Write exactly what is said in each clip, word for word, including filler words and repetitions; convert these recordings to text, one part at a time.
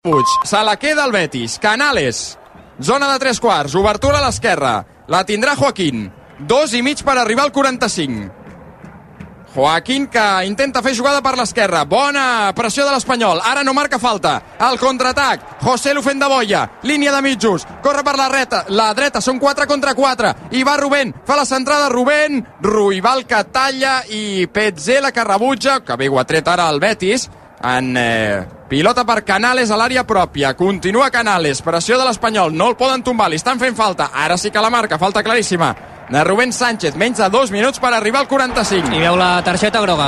Puig, se la queda el Betis. Canales, zona de tres quarts, obertura a l'esquerra, la tindrà Joaquín, dos i mig per arribar al quaranta-cinc. Joaquín que intenta fer jugada per l'esquerra, bona pressió de l'Espanyol, ara no marca falta, el contraatac, Joselu fent de boia, línia de mitjos, corre per la dreta, la dreta, són quatre contra quatre, i va Rubén, fa la centrada Rubén, Ruibal que talla i Petzela que rebutja, que bé ho ha tret ara el Betis, en eh, pilota per Canales a l'àrea pròpia, continua Canales, pressió de l'Espanyol, no el poden tombar, li estan fent falta, ara sí que la marca, falta claríssima de Rubén Sánchez, menys de dos minuts per arribar al quaranta-cinc. I veu la targeta groga.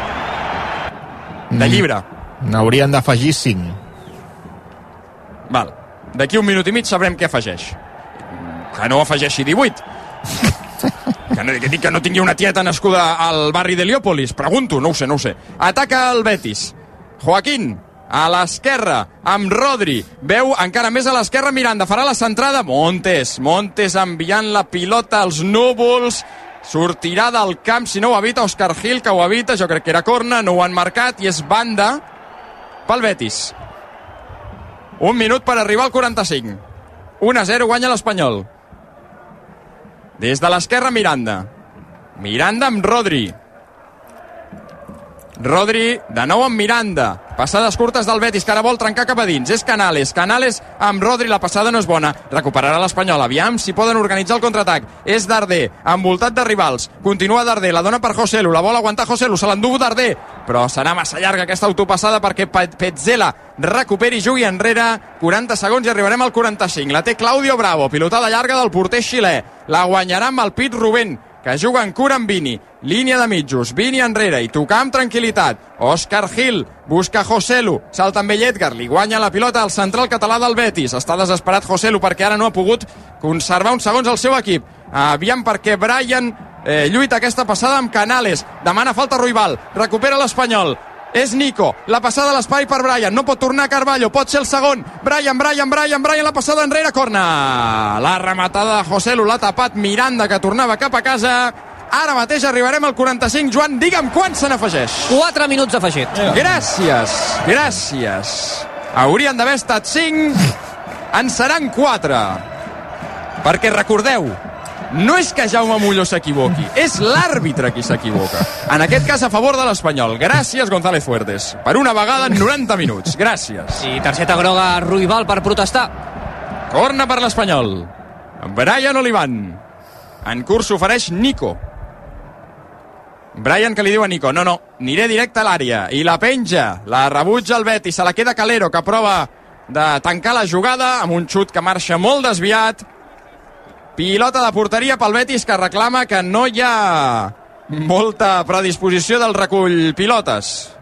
De llibre. N'haurien d'afegir cinc. Val. D'aquí un minut i mig sabrem què afegeix. Que no afegeixi divuit. Que no, que dic que no tingui una tieta nascuda al barri d'Heliòpolis. Pregunto, no ho sé, no ho sé. Ataca el Betis. Joaquín, a l'esquerra, amb Rodri, veu encara més a l'esquerra Miranda, farà la centrada, Montes, Montes enviant la pilota als núvols, sortirà del camp, si no ho evita Òscar Gil, que ho evita, jo crec que era corna, no ho han marcat, i és banda pel Betis. Un minut per arribar al quaranta-cinc. un a zero guanya l'Espanyol. Des de l'esquerra Miranda. Miranda amb Rodri. Rodri, de nou amb Miranda. Passades curtes del Betis, que ara vol trencar cap a dins. És Canales. Canales amb Rodri, la passada no és bona. Recuperarà l'Espanyol. Aviam si poden organitzar el contraatac. És Darder, envoltat de rivals. Continua Darder, la dona per Joselu. La vol aguantar Joselu, se l'endú Darder. Però serà massa llarga aquesta autopassada perquè Petzela recuperi i jugui enrere. quaranta segons i arribarem al quaranta-cinc. La té Claudio Bravo, pilotada llarga del porter xilè. La guanyarà amb el pit Rubén, que juga en cura amb Vini. Línia de mitjos, Vini enrere i tocar amb tranquil·litat. Òscar Gil busca Joselu, salta amb ell Edgar, li guanya la pilota al central català del Betis. Està desesperat Joselu perquè ara no ha pogut conservar uns segons al seu equip. Aviam perquè Brian eh, lluita aquesta passada amb Canales. Demana falta Ruibal, recupera l'Espanyol. És Nico, la passada a l'espai per Brian, no pot tornar Carballo, pot ser el segon. Brian, Brian, Brian, Brian, la passada enrere, corna. La rematada de Joselu l'ha tapat Miranda, que tornava cap a casa. Ara mateix arribarem al quaranta-cinc. Joan, digue'm quan se n'afegeix. quatre minuts afegit. Gràcies, gràcies. Haurien d'haver estat cinc, en seran quatre. Perquè recordeu, no és que Jaume Molló s'equivoqui, és l'àrbitre qui s'equivoca. En aquest cas a favor de l'Espanyol. Gràcies, González Fuertes. Per una vegada en noranta minuts. Gràcies. I targeta groga a Ruibal per protestar. Corna per l'Espanyol. Brian Olivan. En curs s'ofereix Nico. Brian que li diu a Nico, no, no, aniré directe a l'àrea. I la penja, la rebutja el Betis, se la queda Calero, que prova de tancar la jugada amb un xut que marxa molt desviat. Pilota de porteria pel Betis, que reclama que no hi ha molta predisposició del recull pilotes.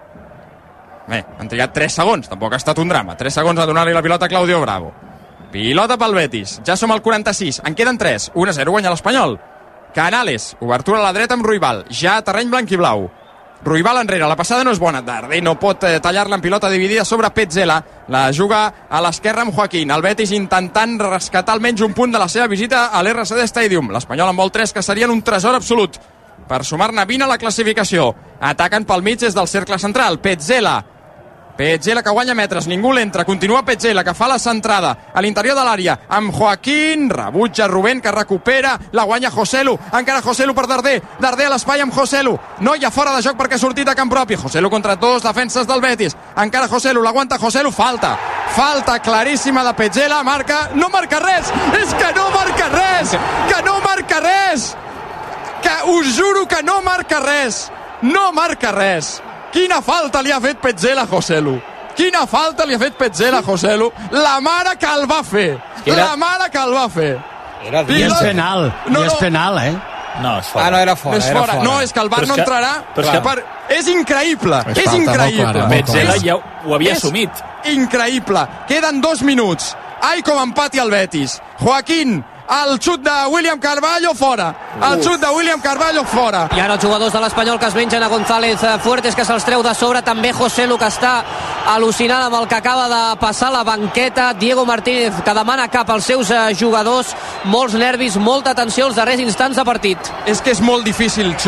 Bé, han trigat tres segons, tampoc ha estat un drama. tres segons a donar-li la pilota a Claudio Bravo. Pilota pel Betis, ja som al quaranta-sis, en queden tres, un a zero guanya l'Espanyol. Canales, obertura a la dreta amb Ruibal, ja a terreny blanc i blau. Ruibal enrere, la passada no és bona. Darder no pot eh, tallar-la en pilota dividida sobre Petzela. La juga a l'esquerra amb Joaquín. El Betis intentant rescatar almenys un punt de la seva visita a l'R C D Stadium. L'Espanyol en vol tres, que serien un tresor absolut per sumar-ne vint a la classificació. Ataquen pel mig des del cercle central. Petzela. Petzela que guanya metres, ningú l'entra, continua Petzela que fa la centrada a l'interior de l'àrea amb Joaquín, rebutja Rubén que recupera, la guanya Joselu, encara Joselu per Darder, Darder a l'espai amb Joselu, no hi ha fora de joc perquè ha sortit a camp propi, Joselu contra dos defenses del Betis, encara Joselu, l'aguanta Joselu, falta, falta claríssima de Petzela, marca, no marca res, és que no marca res, que no marca res, que us juro que no marca res, no marca res. Quina falta li ha fet Petzela a Joselu. Quina falta li ha fet Petzela a Joselu. La mare que el va fer. Era... La mare que el va fer. Era I és penal. No, I és penal, eh? No, és fora. Ah, no, era fora. És era fora. fora. No, és que el V A R no que, entrarà. Però és, que... per... és increïble. És, és increïble. Petzela ja ho havia és assumit. Increïble. Queden dos minuts. Ai, com empati el Betis. Joaquín, el xut de William Carballo fora. El xut de William Carballo fora. I ara els jugadors de l'Espanyol que es mengen a González Fuertes, que se'ls treu de sobre, també Joselu, que està al·lucinant amb el que acaba de passar la banqueta, Diego Martínez que demana cap als seus jugadors, molts nervis, molta tensió als darrers instants de partit. És que és molt difícil xiular.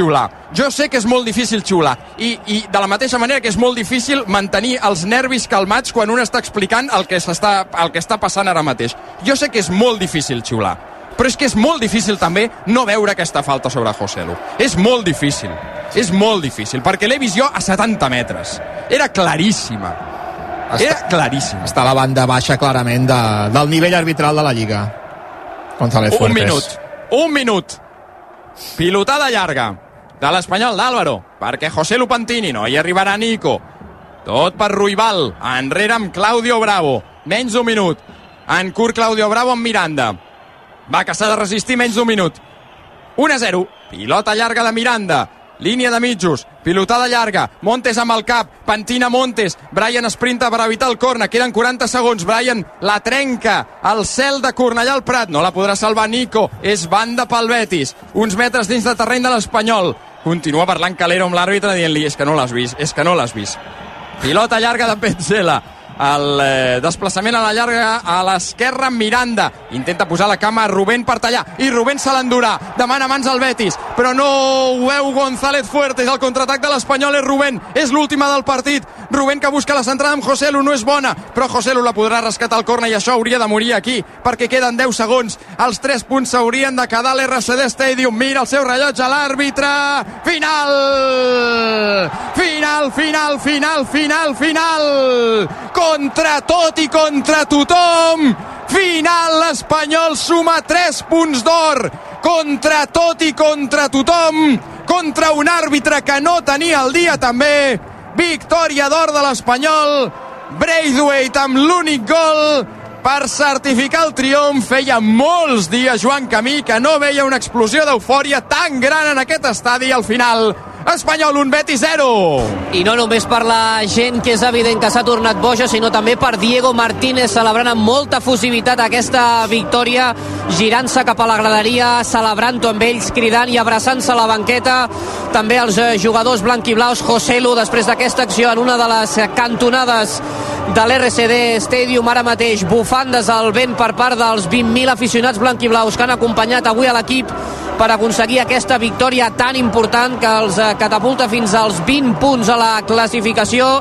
Jo sé que és molt difícil xiular i, i de la mateixa manera que és molt difícil mantenir els nervis calmats quan un està explicant el que, s'està, el que està passant ara mateix. Jo sé que és molt difícil xiular, però és que és molt difícil també no veure aquesta falta sobre Joselu. És molt difícil, és molt difícil, perquè l'he vist jo a setanta metres. Era claríssima. Era claríssima. Està a la banda baixa clarament de, del nivell arbitral de la Lliga. González Fuertes. Un minut, un minut. Pilotada llarga de l'Espanyol d'Álvaro, perquè José Lupantini no hi arribarà Nico. Tot per Ruibal, enrere amb Claudio Bravo. Menys d'un minut. En curt Claudio Bravo amb Miranda. Va, que s'ha de resistir menys d'un minut. un a zero. Pilota llarga de Miranda. Línia de mitjos, pilotada llarga, Montes amb el cap, pentina Montes, Brian sprinta per evitar el corna, queden quaranta segons, Brian la trenca, al cel de Cornellà al Prat, no la podrà salvar Nico, és banda pel Betis, uns metres dins de terreny de l'Espanyol, continua parlant Calero amb l'àrbitre dient-li, és que no l'has vist, és que no l'has vist. Pilota llarga de Petzela, el eh, desplaçament a la llarga a l'esquerra amb Miranda, intenta posar la cama a Rubén per tallar, i Rubén se l'endurà, demana mans al Betis, però no ho veu González Fuertes, el contraatac de l'Espanyol és Rubén, és l'última del partit, Rubén que busca la centrada amb Joselu, no és bona, però Joselu la podrà rescatar al corna i això hauria de morir aquí, perquè queden deu segons, els tres punts s'haurien de quedar a l'R C D Stadium, mira el seu rellotge, l'àrbitre, final! Final, final, final, final, final! Contra tot i contra tothom, final, l'Espanyol suma tres punts d'or, contra tot i contra tothom, contra un àrbitre que no tenia el dia també, victòria d'or de l'Espanyol, Braithwaite amb l'únic gol per certificar el triomf. Feia molts dies, Joan Camí, que no veia una explosió d'eufòria tan gran en aquest estadi. Al final, Espanyol un, Betis zero. I no només per la gent, que és evident que s'ha tornat boja, sinó també per Diego Martínez, celebrant amb molta efusivitat aquesta victòria, girant-se cap a la graderia, celebrant-ho amb ells, cridant i abraçant-se a la banqueta. També els jugadors blanquiblaus, Joselu, després d'aquesta acció en una de les cantonades de l'R C D Stadium, ara mateix bufandes al vent per part dels vint mil aficionats blanquiblaus que han acompanyat avui a l'equip per aconseguir aquesta victòria tan important que els catapulta fins als vint punts a la classificació.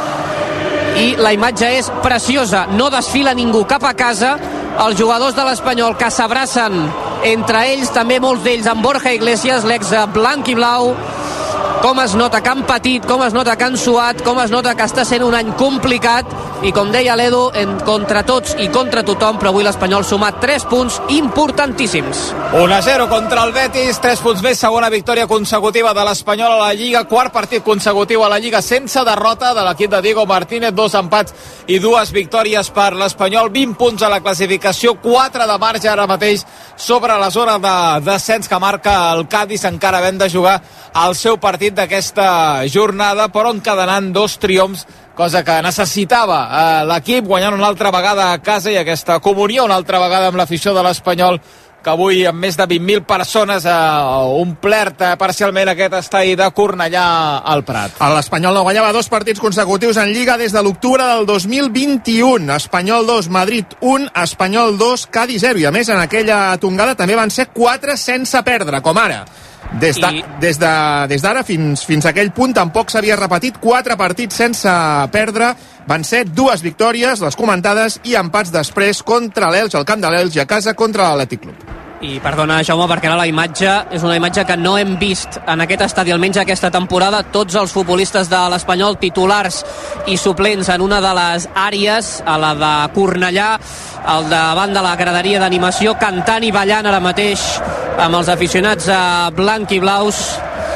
I la imatge és preciosa, no desfila ningú cap a casa, els jugadors de l'Espanyol que s'abracen entre ells, també molts d'ells amb Borja Iglesias, l'ex blanc i blau. Com es nota que han patit, com es nota que han suat, com es nota que està sent un any complicat, i com deia l'Edu, en contra tots i contra tothom, però avui l'Espanyol suma tres punts importantíssims. un a zero contra el Betis, tres punts més, segona victòria consecutiva de l'Espanyol a la Lliga, quart partit consecutiu a la Lliga sense derrota de l'equip de Diego Martínez, dos empats i dues victòries per l'Espanyol, vint punts a la classificació, quatre de marge ara mateix sobre la zona de descens que marca el Cádiz, encara havent de jugar el seu partit d'aquesta jornada, però encadenant dos triomfs, cosa que necessitava eh, l'equip, guanyant una altra vegada a casa, i aquesta comunió una altra vegada amb l'afició de l'Espanyol, que avui amb més de vint mil persones ha omplert eh, parcialment aquest estadi de Cornellà al Prat. L'Espanyol no guanyava dos partits consecutius en Lliga des de l'octubre del dos mil vint-i-u. Espanyol dos, Madrid un, Espanyol dos, Cádiz zero, i a més en aquella tongada també van ser quatre sense perdre, com ara. Des de, I... des de, des d'ara fins, fins a aquell punt tampoc s'havia repetit, quatre partits sense perdre, van ser dues victòries, les comentades, i empats després contra l'Elx, al camp de l'Elx, i a casa contra l'Atlètic Club. I perdona, Jaume, perquè ara la imatge és una imatge que no hem vist en aquest estadi, almenys aquesta temporada. Tots els futbolistes de l'Espanyol, titulars i suplents en una de les àrees, a la de Cornellà, al davant de la graderia d'animació, cantant i ballant ara mateix amb els aficionats a blanc i blaus.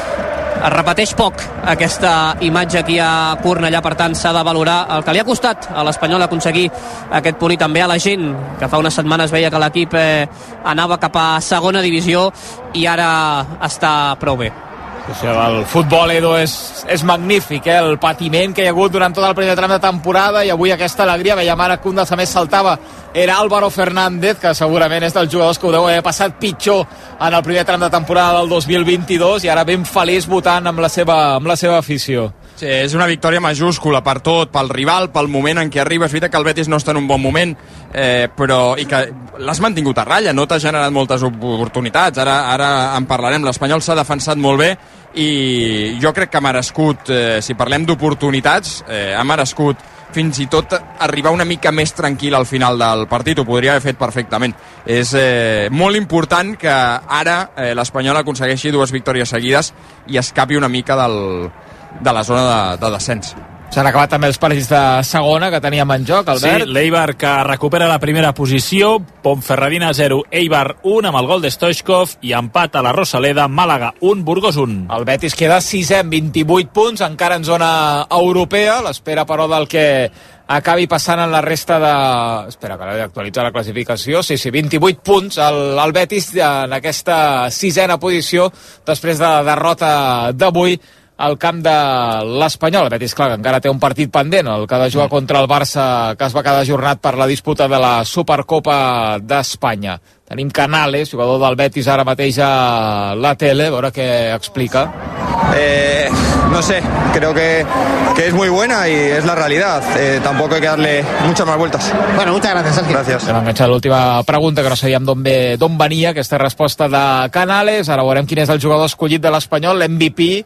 Es repeteix poc aquesta imatge aquí a Cornellà, per tant s'ha de valorar el que li ha costat a l'Espanyol aconseguir aquest punt, i també a la gent que fa unes setmanes veia que l'equip eh, anava cap a segona divisió i ara està prou bé. El futbol, Edu, és, és magnífic, eh? El patiment que hi ha hagut durant tot el primer tram de temporada, i avui aquesta alegria. Veiem ara que un dels que més saltava era Álvaro Fernández, que segurament és dels jugadors que ho deu haver passat pitjor en el primer tram de temporada del dos mil vint-i-dos, i ara ben feliç votant amb la seva, amb la seva afició. Sí, és una victòria majúscula per tot, pel rival, pel moment en què arriba. És veritat que el Betis no està en un bon moment, eh, però i que l'has mantingut a ratlla, no t'ha generat moltes oportunitats. Ara, ara en parlarem. L'Espanyol s'ha defensat molt bé i jo crec que ha merescut, eh, si parlem d'oportunitats, eh, ha merescut fins i tot arribar una mica més tranquil al final del partit. Ho podria haver fet perfectament. És eh, molt important que ara eh, l'Espanyol aconsegueixi dues victòries seguides i escapi una mica del, de la zona de, de descens. S'han acabat també els partits de segona que teníem en joc, Albert. Sí, l'Eibar que recupera la primera posició, Ponferradina zero, Eibar un amb el gol de Stoichkov i empat a la Rosaleda, Màlaga un, Burgos un. El Betis queda sisè amb vint-i-vuit punts, encara en zona europea, l'espera però del que acabi passant en la resta de... Espera, que l'he d'actualitzar la classificació. Sí, sí, vint-i-vuit punts el, el Betis en aquesta sisena posició després de la derrota d'avui al camp de l'Espanyol. El Betis, clar, que encara té un partit pendent, el que ha de jugar contra el Barça, que es va quedar ajornat per la disputa de la Supercopa d'Espanya. Tenim Canales, jugador del Betis ara mateix a la tele, a veure què explica. Eh, no sé, creo que, que es muy buena y es la realidad. Eh, tampoco hay que darle muchas más vueltas. Bueno, muchas gracias, Sergio. Gracias. Hem enganxat l'última pregunta, que no sabíem d'on ve, d'on venia aquesta resposta de Canales. Ara veurem quin és el jugador escollit de l'Espanyol, l'M V P.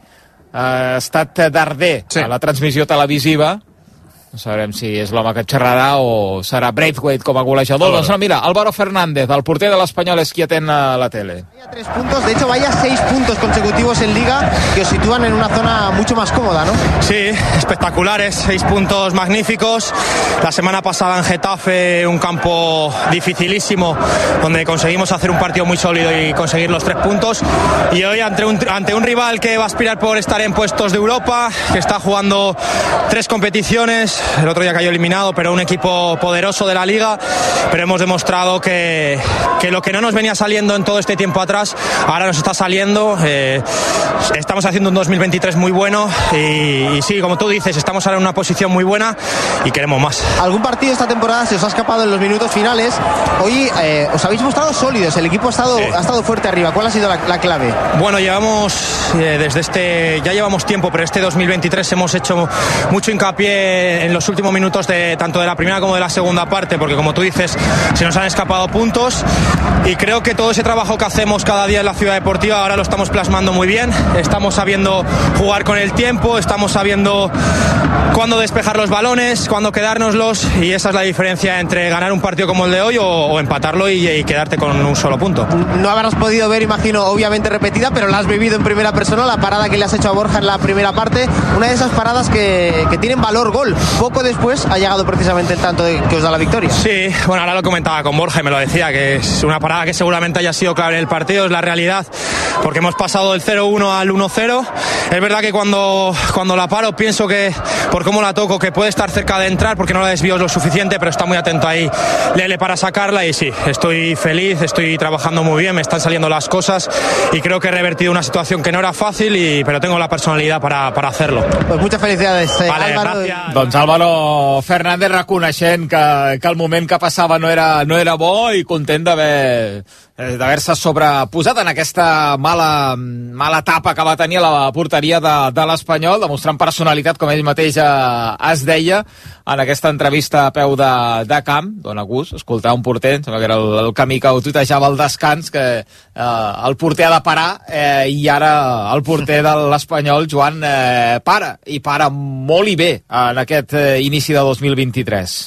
Ha estat Darder, sí, a la transmissió televisiva. No sabrem si és l'home que xerrarà o serà Braithwaite com a golejador. Doncs no, mira, Álvaro Fernández, el porter de l'Espanyol, és qui atén a la tele. Vaya tres puntos, de hecho vaya seis puntos consecutivos en Liga que os sitúan en una zona mucho más cómoda, ¿no? Sí, espectaculares, seis puntos magníficos. La semana pasada en Getafe, un campo dificilísimo, donde conseguimos hacer un partido muy sólido y conseguir los tres puntos. Y hoy ante un, ante un rival que va a aspirar por estar en puestos de Europa, que está jugando tres competiciones. El otro día cayó eliminado, pero un equipo poderoso de la Liga. Pero hemos demostrado que, que lo que no nos venía saliendo en todo este tiempo atrás, ahora nos está saliendo. Eh, estamos haciendo un dos mil veintitrés muy bueno y, y sí, como tú dices, estamos ahora en una posición muy buena y queremos más. ¿Algún partido esta temporada se os ha escapado en los minutos finales? Hoy eh, os habéis mostrado sólidos, el equipo ha estado, sí, ha estado fuerte arriba. ¿Cuál ha sido la, la clave? Bueno, llevamos eh, desde este, ya llevamos tiempo, pero este dos mil veintitrés hemos hecho mucho hincapié en los últimos minutos de tanto de la primera como de la segunda parte, porque como tú dices, se nos han escapado puntos y creo que todo ese trabajo que hacemos cada día en la Ciudad Deportiva ahora lo estamos plasmando muy bien. Estamos sabiendo jugar con el tiempo, estamos sabiendo cuándo despejar los balones, cuándo quedárnoslos, y esa es la diferencia entre ganar un partido como el de hoy o, o empatarlo y, y quedarte con un solo punto. No habrás podido ver, imagino, obviamente repetida, pero la has vivido en primera persona, la parada que le has hecho a Borja en la primera parte, una de esas paradas que, que tienen valor gol. Poco después ha llegado precisamente el tanto de, que os da la victoria. Sí, bueno, ahora lo comentaba con Borja y me lo decía, que es una parada que seguramente haya sido clave en el partido, es la realidad, porque hemos pasado del cero uno al uno cero. Es verdad que cuando, cuando la paro pienso que, por cómo la toco, que puede estar cerca de entrar porque no la desvío lo suficiente, pero está muy atento ahí Lele para sacarla y sí, estoy feliz, estoy trabajando muy bien, me están saliendo las cosas y creo que he revertido una situación que no era fácil, y, pero tengo la personalidad para, para hacerlo. Pues muchas felicidades, eh, vale, Álvaro. Gracias. Doncs Álvaro Fernández reconeixent que, que el moment que passava no era, no era bo i content d'haver d'haver-se sobreposat en aquesta mala, mala etapa que va tenir a la porteria de, de l'Espanyol, demostrant personalitat, com ell mateix eh, es deia en aquesta entrevista a peu de, de camp. Dona gust escoltar un porter, sembla que era el, el camí que ho tutejava al descans, que eh, el porter ha de parar, eh, i ara el porter de l'Espanyol, Joan, eh, para, i para molt i bé en aquest eh, inici de dos mil vint-i-tres.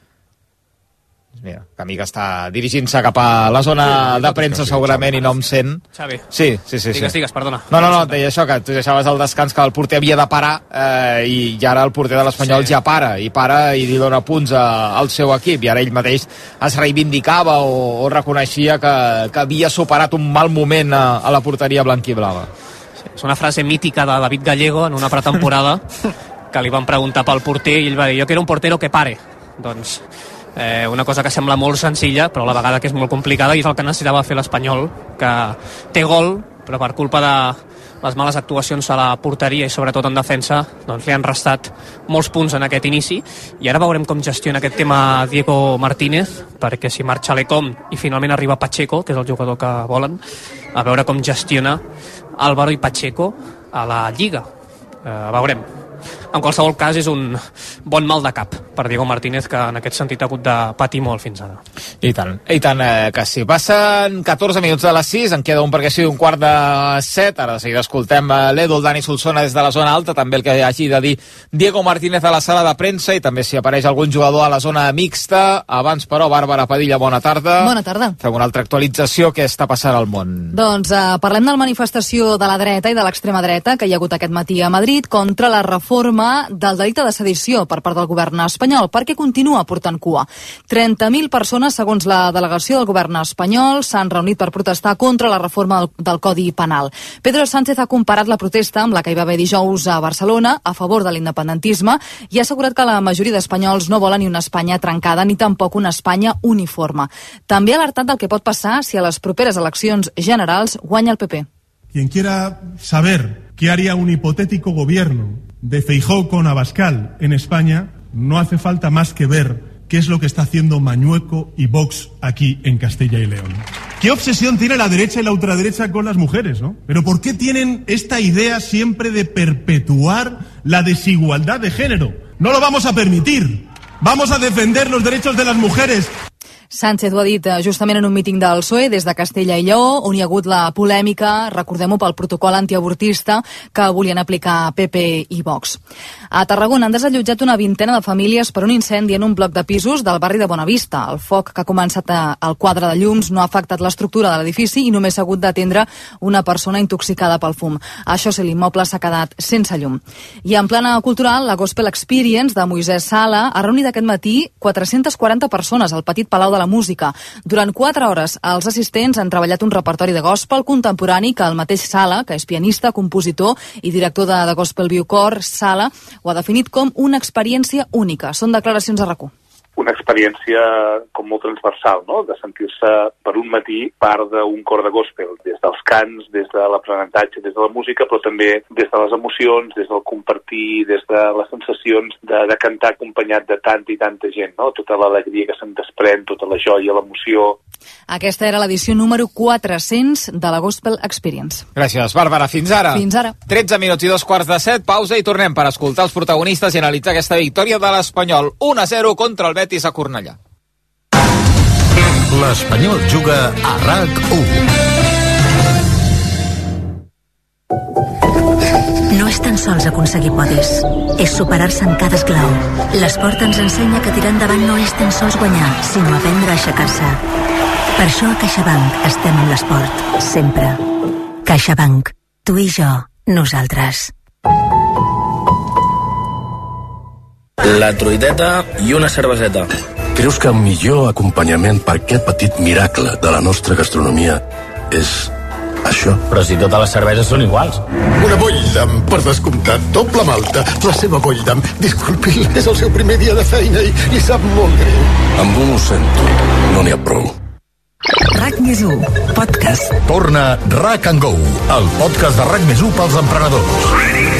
Mira, camí que està dirigint-se cap a la zona de premsa segurament i no em sent. Xavi. Sí, sí, sí. Digues, sí. digues, perdona. No, no, no, deia això, que tu deixaves el descans que el porter havia de parar, eh, i, i ara el porter de l'Espanyol sí, ja para, i para i li dona punts a, al seu equip, i ara ell mateix es reivindicava o, o reconeixia que, que havia superat un mal moment a, a la porteria blanquiblava. Sí, és una frase mítica de David Gallego en una pretemporada que li van preguntar pel porter i ell va dir: jo quiero un portero que pare. Doncs Eh, una cosa que sembla molt senzilla però a la vegada que és molt complicada, i és el que necessitava fer l'Espanyol, que té gol però per culpa de les males actuacions a la porteria i sobretot en defensa doncs li han restat molts punts en aquest inici, i ara veurem com gestiona aquest tema Diego Martínez, perquè si marxa Lecom i finalment arriba Pacheco, que és el jugador que volen, a veure com gestiona Álvaro i Pacheco a la Lliga. Eh, veurem. En qualsevol cas, és un bon mal de cap per Diego Martínez, que en aquest sentit ha hagut de patir molt fins ara. I tant, i tant eh, que sí. Passen catorze minuts de les sis, en queda un perquè sigui un quart de set. Ara de seguida escoltem l'Edu, el Dani Solsona des de la zona alta, també el que hagi de dir Diego Martínez a la sala de premsa, i també si apareix algun jugador a la zona mixta. Abans, però, Bàrbara Padilla, bona tarda. Bona tarda. Fem una altra actualització. Què està passant al món? Doncs eh, parlem de la manifestació de la dreta i de l'extrema dreta que hi ha hagut aquest matí a Madrid contra la reforma del delicte de sedició per part del govern espanyol, perquè continua portant cua. trenta mil persones, segons la delegació del govern espanyol, s'han reunit per protestar contra la reforma del, del Codi Penal. Pedro Sánchez ha comparat la protesta amb la que hi va haver dijous a Barcelona a favor de l'independentisme i ha assegurat que la majoria d'espanyols no volen ni una Espanya trencada ni tampoc una Espanya uniforme. També ha alertat del que pot passar si a les properes eleccions generals guanya el P P. Quien quiera saber qué haría un hipotético gobierno de Feijóo con Abascal en España, no hace falta más que ver qué es lo que está haciendo Mañueco y Vox aquí en Castilla y León. ¿Qué obsesión tiene la derecha y la ultraderecha con las mujeres, no? Pero ¿por qué tienen esta idea siempre de perpetuar la desigualdad de género? No lo vamos a permitir. Vamos a defender los derechos de las mujeres. Sánchez ho ha dit justament en un míting del P S O E des de Castella i Lleó, on hi ha hagut la polèmica, recordem-ho, pel protocol antiavortista que volien aplicar P P i Vox. A Tarragona han desallotjat una vintena de famílies per un incendi en un bloc de pisos del barri de Bonavista. El foc que ha començat al quadre de llums no ha afectat l'estructura de l'edifici i només s'ha hagut d'atendre una persona intoxicada pel fum. Això sí, l'immoble s'ha quedat sense llum. I en plana cultural, la Gospel Experience de Moisès Sala ha reunit aquest matí quatre-centes quaranta persones al Petit Palau de la Música. Durant quatre hores, els assistents han treballat un repertori de gospel contemporani que el mateix Sala, que és pianista, compositor i director de, de Gospel View Cor, Sala, ho ha definit com una experiència única. Són declaracions a RAC u. Una experiència com molt transversal, no?, de sentir-se per un matí part d'un cor de gospel, des dels cants, des de l'aprenentatge, des de la música, però també des de les emocions, des del compartir, des de les sensacions de, de cantar acompanyat de tanta i tanta gent, no?, tota l'alegria que se'n desprèn, tota la joia, l'emoció. Aquesta era l'edició número quatre-cents de la Gospel Experience. Gràcies, Bàrbara. Fins ara. Fins ara. tretze minuts i dos quarts de set, pausa i tornem per escoltar els protagonistes i analitzar aquesta victòria de l'Espanyol. un a zero contra el Betis a Cornellà. L'Espanyol juga a RAC u. No és tan sols aconseguir podis, és superar-se en cada esclau. L'esport ens ensenya que tirar endavant no és tan sols guanyar, sinó aprendre a aixecar-se. Per això a CaixaBank estem amb l'esport, sempre. CaixaBank, tu i jo, nosaltres. La truiteta i una cerveseta. Creus que el millor acompanyament per aquest petit miracle de la nostra gastronomia és això? Però si totes les cerveses són iguals. Una Bolldam, per descomptat, doble malta. La seva Bolldam, disculpi, és el seu primer dia de feina i li sap molt greu. Amb un ho sento, no n'hi ha prou. RAC més u, podcast. Torna RAC and Go, el podcast de RAC més u pels emprenedors.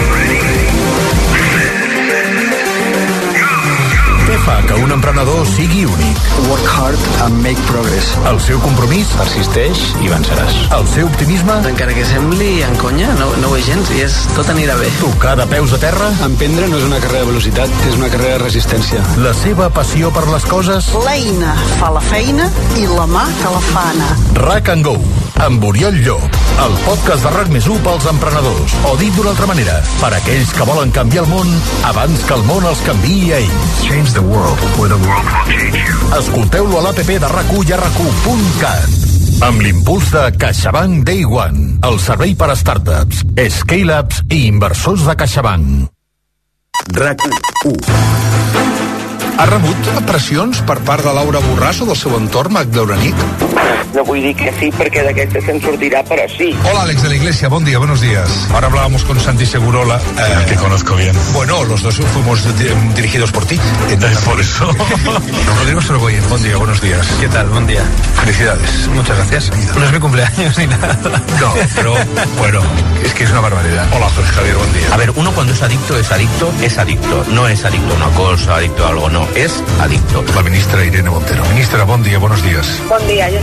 Què fa que un emprenedor sigui únic? Work hard and make progress. El seu compromís? Persisteix i venceràs. El seu optimisme? Encara que sembli en conya, no, no ho és gens i és, tot anirà bé. Tocar de peus a terra? Emprendre no és una carrera de velocitat, és una carrera de resistència. La seva passió per les coses? L'eina fa la feina i la mà que la fa anar. RAC and Go, amb Oriol Llop, el podcast de RAC més u pels emprenedors. O dit d'una altra manera, per aquells que volen canviar el món abans que el món els canviï a ells. Change the world, or the world will change you. Escolteu-lo a l'A P P de RAC u i a RAC u punt cat. Amb l'impuls de CaixaBank Day One, el servei per a startups, scale-ups i inversors de CaixaBank. RAC u. Ha rebut pressions per part de Laura Borràs o del seu entorn magdauranic? No vull dir que sí, perquè d'aquesta se'n sortirà, però sí. Hola, Alex de la Iglesia, buen día, buenos días. Ahora hablábamos con Santi Segurola. Eh, que conozco bien. Bueno, los dos fuimos dirigidos por ti. Es por eso. Don Rodrigo Sorogoyen, buen día, buenos días. ¿Qué tal? Buen día. Felicidades, muchas gracias. No es mi cumpleaños ni nada. No, pero bueno, es que es una barbaridad. Hola, José Javier, buen día. A ver, uno cuando es adicto, es adicto, es adicto. No es adicto a una cosa, adicto a algo, no. Es adicto. La ministra Irene Montero. Ministra, buen día, buenos días. Bon dia, jo no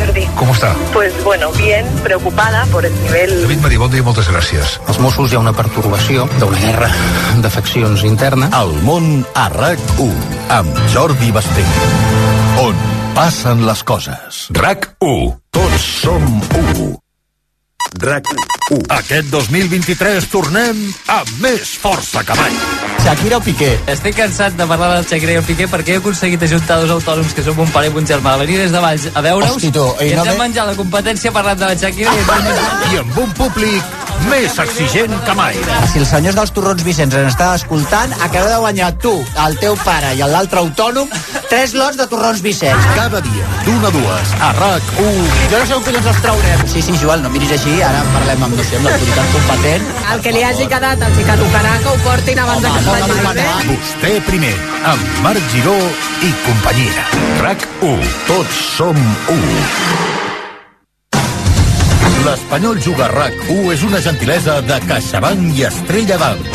Jordi. ¿Cómo está? Pues bueno, bien, preocupada por el nivel... David Madí, bon dia i moltes gràcies. Els Mossos hi ha una pertorbació d'una guerra de faccions interna. El món a RAC u, amb Jordi Basté. On passen les coses. RAC u. Tots som u. RAC u. Aquest dos mil vint-i-tres tornem amb més força que mai. Shakira o Piqué? Estic cansat de parlar del Shakira i el Piqué perquè he aconseguit ajuntar dos autònoms que som un pare i un germà a venir des de Valls a veure-us. Hosti, tu, i i ens no hem ve- menjat la competència parlant de la Shakira i, I amb un públic més exigent que mai. Si els senyors dels Torrons Vicenç ens estan escoltant, acabeu de guanyar tu, el teu pare i l'altre autònom tres lots de Torrons Vicenç. Cada dia, d'una a dues, a RAC u. Jo no sé on collons els traurem. Sí, sí, Joel, no miris així, ara parlem amb, no sé, amb l'autoritat competent. El que li hagi quedat al xicat Ucarà que ho portin abans de que es faci malbé. Vostè primer, amb Marc Giró i companyia. RAC u. Tots som u. L'Espanyol Juga a RAC u és una gentilesa de CaixaBank i Estrella d'Alt.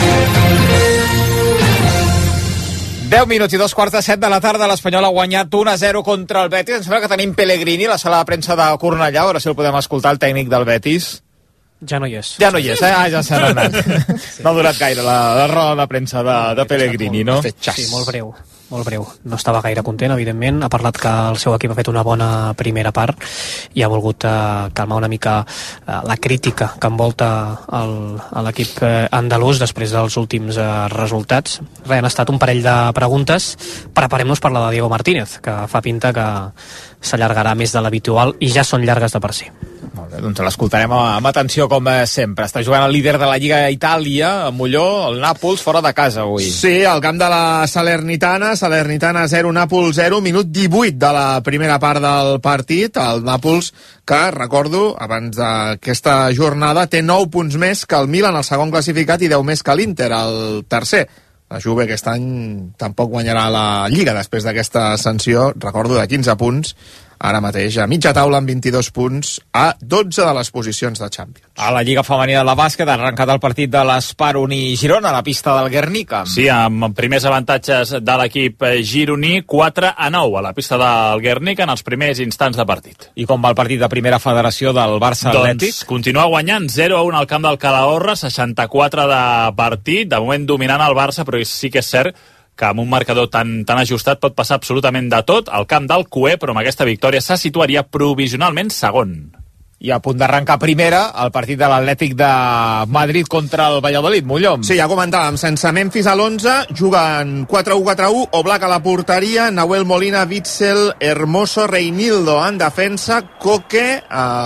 deu minuts i dos quarts de set de la tarda, l'Espanyol ha guanyat un a zero contra el Betis. Em sembla que tenim Pellegrini, la sala de premsa de Cornellà, a veure si el podem escoltar, el tècnic del Betis. Ja no hi és. Ja no hi és, eh? Ah, ja s'ha anat. No ha durat gaire la, la roda de premsa de, de Pellegrini, no? Sí, molt breu, molt breu. No estava gaire content, evidentment. Ha parlat que el seu equip ha fet una bona primera part i ha volgut eh, calmar una mica eh, la crítica que envolta el- a l'equip eh, andalús després dels últims eh, resultats. Res, han estat un parell de preguntes. Preparem-nos per la de Diego Martínez, que fa pinta que s'allargarà més de l'habitual i ja són llargues de per si. Molt bé, doncs l'escoltarem amb atenció com eh, sempre. Està jugant el líder de la Lliga a Itàlia, a Molló, el Nàpols, fora de casa avui. Sí, al camp de la Salernitana, Salernitana zero, Nàpols zero, minut divuit de la primera part del partit. El Nàpols, que, recordo, abans d'aquesta jornada, té nou punts més que el Milan, el segon classificat, i deu més que l'Inter, el tercer. La Juve aquest any tampoc guanyarà la Lliga després d'aquesta sanció, recordo, de quinze punts, ara mateix a mitja taula amb vint-i-dos punts a dotze de les posicions de Champions. A la Lliga Femenina de la Bàsquet ha arrencat el partit de l'Esparoni Girona a la pista del Guernica. Sí, amb primers avantatges de l'equip gironí, quatre a nou a la pista del Guernica en els primers instants de partit. I com va el partit de primera federació del Barça Atlètic? Doncs continua guanyant zero a un al camp del Calahorra, seixanta-quatre de partit, de moment dominant el Barça, però sí que és cert que amb un marcador tan, tan ajustat pot passar absolutament de tot al camp del Cué, però amb aquesta victòria se situaria provisionalment segon. I a punt d'arrencar primera el partit de l'Atlètic de Madrid contra el Valladolid, Mollom. Sí, ja comentàvem, sense Memphis a l'onze, juguen quatre u quatre u, Oblak a la porteria, Nahuel Molina, Witzel, Hermoso, Reinildo en defensa, Coque,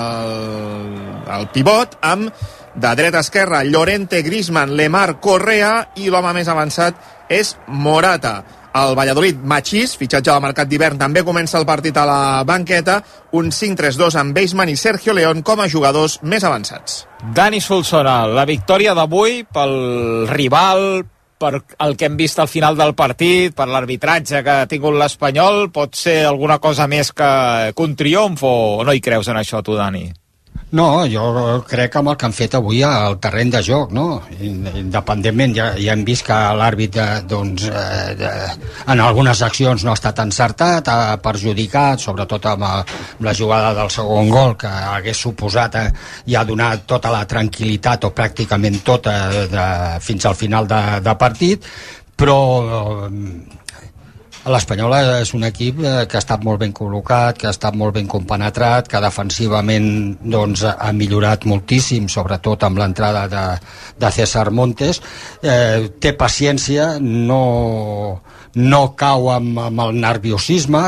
el, el pivot, amb de dreta a esquerra, Llorente, Griezmann, Lemar, Correa, i l'home més avançat és Morata. El Valladolid, Machís, fitxatge del mercat d'hivern, també comença el partit a la banqueta, un cinc tres dos amb Beisman i Sergio León com a jugadors més avançats. Dani Solsona, la victòria d'avui pel rival, per el que hem vist al final del partit, per l'arbitratge que ha tingut l'Espanyol, pot ser alguna cosa més que, que un triomf o no hi creus en això tu, Dani? No, jo crec que amb el que han fet avui al terreny de joc, no? Independentment, ja, ja hem vist que l'àrbitre, doncs, eh, de, en algunes accions no ha estat encertat, ha perjudicat, sobretot amb, amb la jugada del segon gol, que hagués suposat eh, ja donar tota la tranquil·litat, o pràcticament tota, de, fins al final de, de partit, però eh, l'Espanyol és un equip que ha estat molt ben col·locat, que ha estat molt ben compenetrat, que defensivament doncs, ha millorat moltíssim, sobretot amb l'entrada de, de César Montes. Eh, té paciència, no, no cau amb, amb el nerviosisme,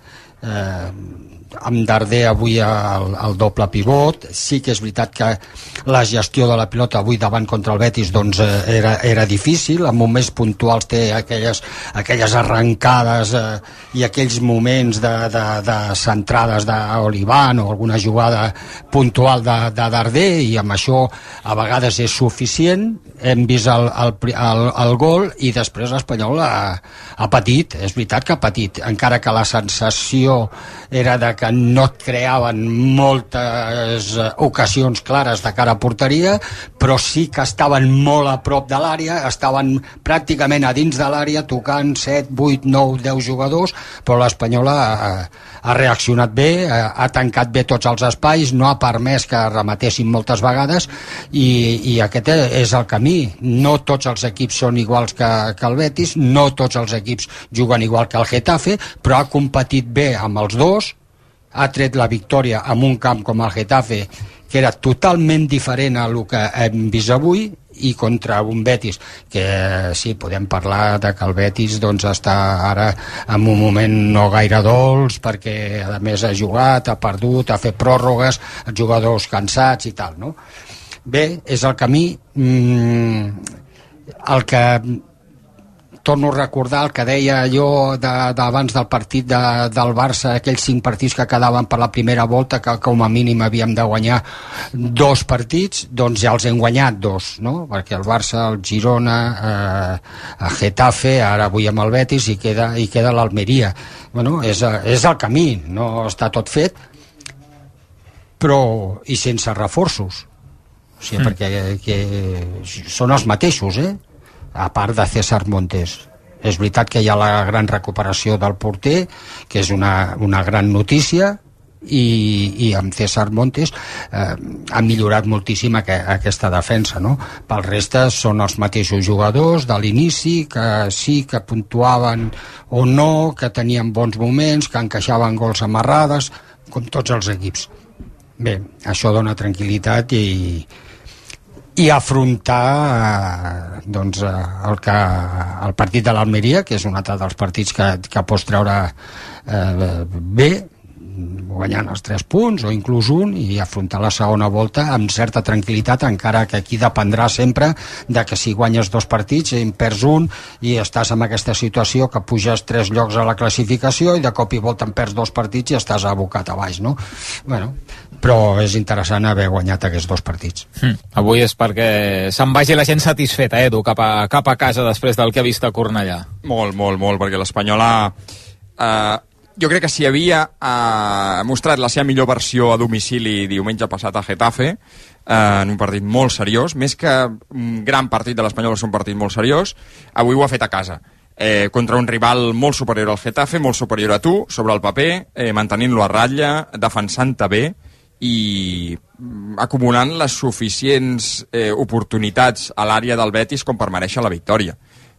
eh, amb Darder avui al, al doble pivot. Sí que és veritat que la gestió de la pilota avui davant contra el Betis doncs, era, era difícil. En moments puntuals té aquelles, aquelles arrencades eh, i aquells moments de, de, de centrades d'Olivan o alguna jugada puntual de, de Darder, i amb això a vegades és suficient. Hem vist el, el, el, el gol i després l'Espanyol ha, ha patit. És veritat que ha patit, encara que la sensació era de que que no et creaven moltes ocasions clares de cara a porteria, però sí que estaven molt a prop de l'àrea, estaven pràcticament a dins de l'àrea, tocant set, vuit, nou, deu jugadors, però l'Espanyola ha, ha reaccionat bé, ha, ha tancat bé tots els espais, no ha permès que rematessin moltes vegades, i, i aquest és el camí. No tots els equips són iguals que, que el Betis, no tots els equips juguen igual que el Getafe, però ha competit bé amb els dos, ha tret la victòria en un camp com el Getafe, que era totalment diferent a el que hem vist avui, i contra un Betis que sí, podem parlar de que el Betis doncs, està ara en un moment no gaire dolç, perquè a més ha jugat, ha perdut, ha fet pròrrogues, jugadors cansats i tal, no? Bé, és el camí. mm, el que torno a recordar el que deia jo d'abans de, del partit de, del Barça, aquells cinc partits que quedaven per la primera volta, que com a mínim havíem de guanyar dos partits, doncs ja els hem guanyat dos, no? Perquè el Barça, el Girona, eh, el Getafe, ara avui amb el Betis, i queda, i queda l'Almeria. Bueno, és, és el camí, no està tot fet, però i sense reforços. O sigui, mm. perquè que són els mateixos, eh? A part de César Montes. És veritat que hi ha la gran recuperació del porter, que és una, una gran notícia, i, i amb César Montes eh, ha millorat moltíssim aqu aquesta defensa, no? Pel reste són els mateixos jugadors de l'inici, que sí que puntuaven o no, que tenien bons moments, que encaixaven gols amarrades, com tots els equips. Bé, això dona tranquil·litat i i afrontar eh, doncs, eh, el, que, el partit de l'Almeria, que és un altre dels partits que, que pots treure eh, bé, guanyant els tres punts o inclús un, i afrontar la segona volta amb certa tranquil·litat, encara que aquí dependrà sempre de que si guanyes dos partits i en perds un i estàs en aquesta situació que puges tres llocs a la classificació i de cop i volta en perds dos partits i estàs abocat a baix, no? Bueno, però és interessant haver guanyat aquests dos partits. Mm. Avui és perquè se'n vagi la gent satisfeta, eh, Edu, cap a, cap a casa després del que ha vist a Cornellà. Molt, molt, molt, perquè l'Espanyola eh, jo crec que si havia eh, mostrat la seva millor versió a domicili diumenge passat a Getafe, eh, en un partit molt seriós, més que un gran partit de l'Espanyol, és un partit molt seriós, avui ho ha fet a casa. Eh, contra un rival molt superior al Getafe, molt superior a tu, sobre el paper, eh, mantenint-lo a ratlla, defensant-te bé i acumulant les suficients eh, oportunitats a l'àrea del Betis com per mereixer la victòria.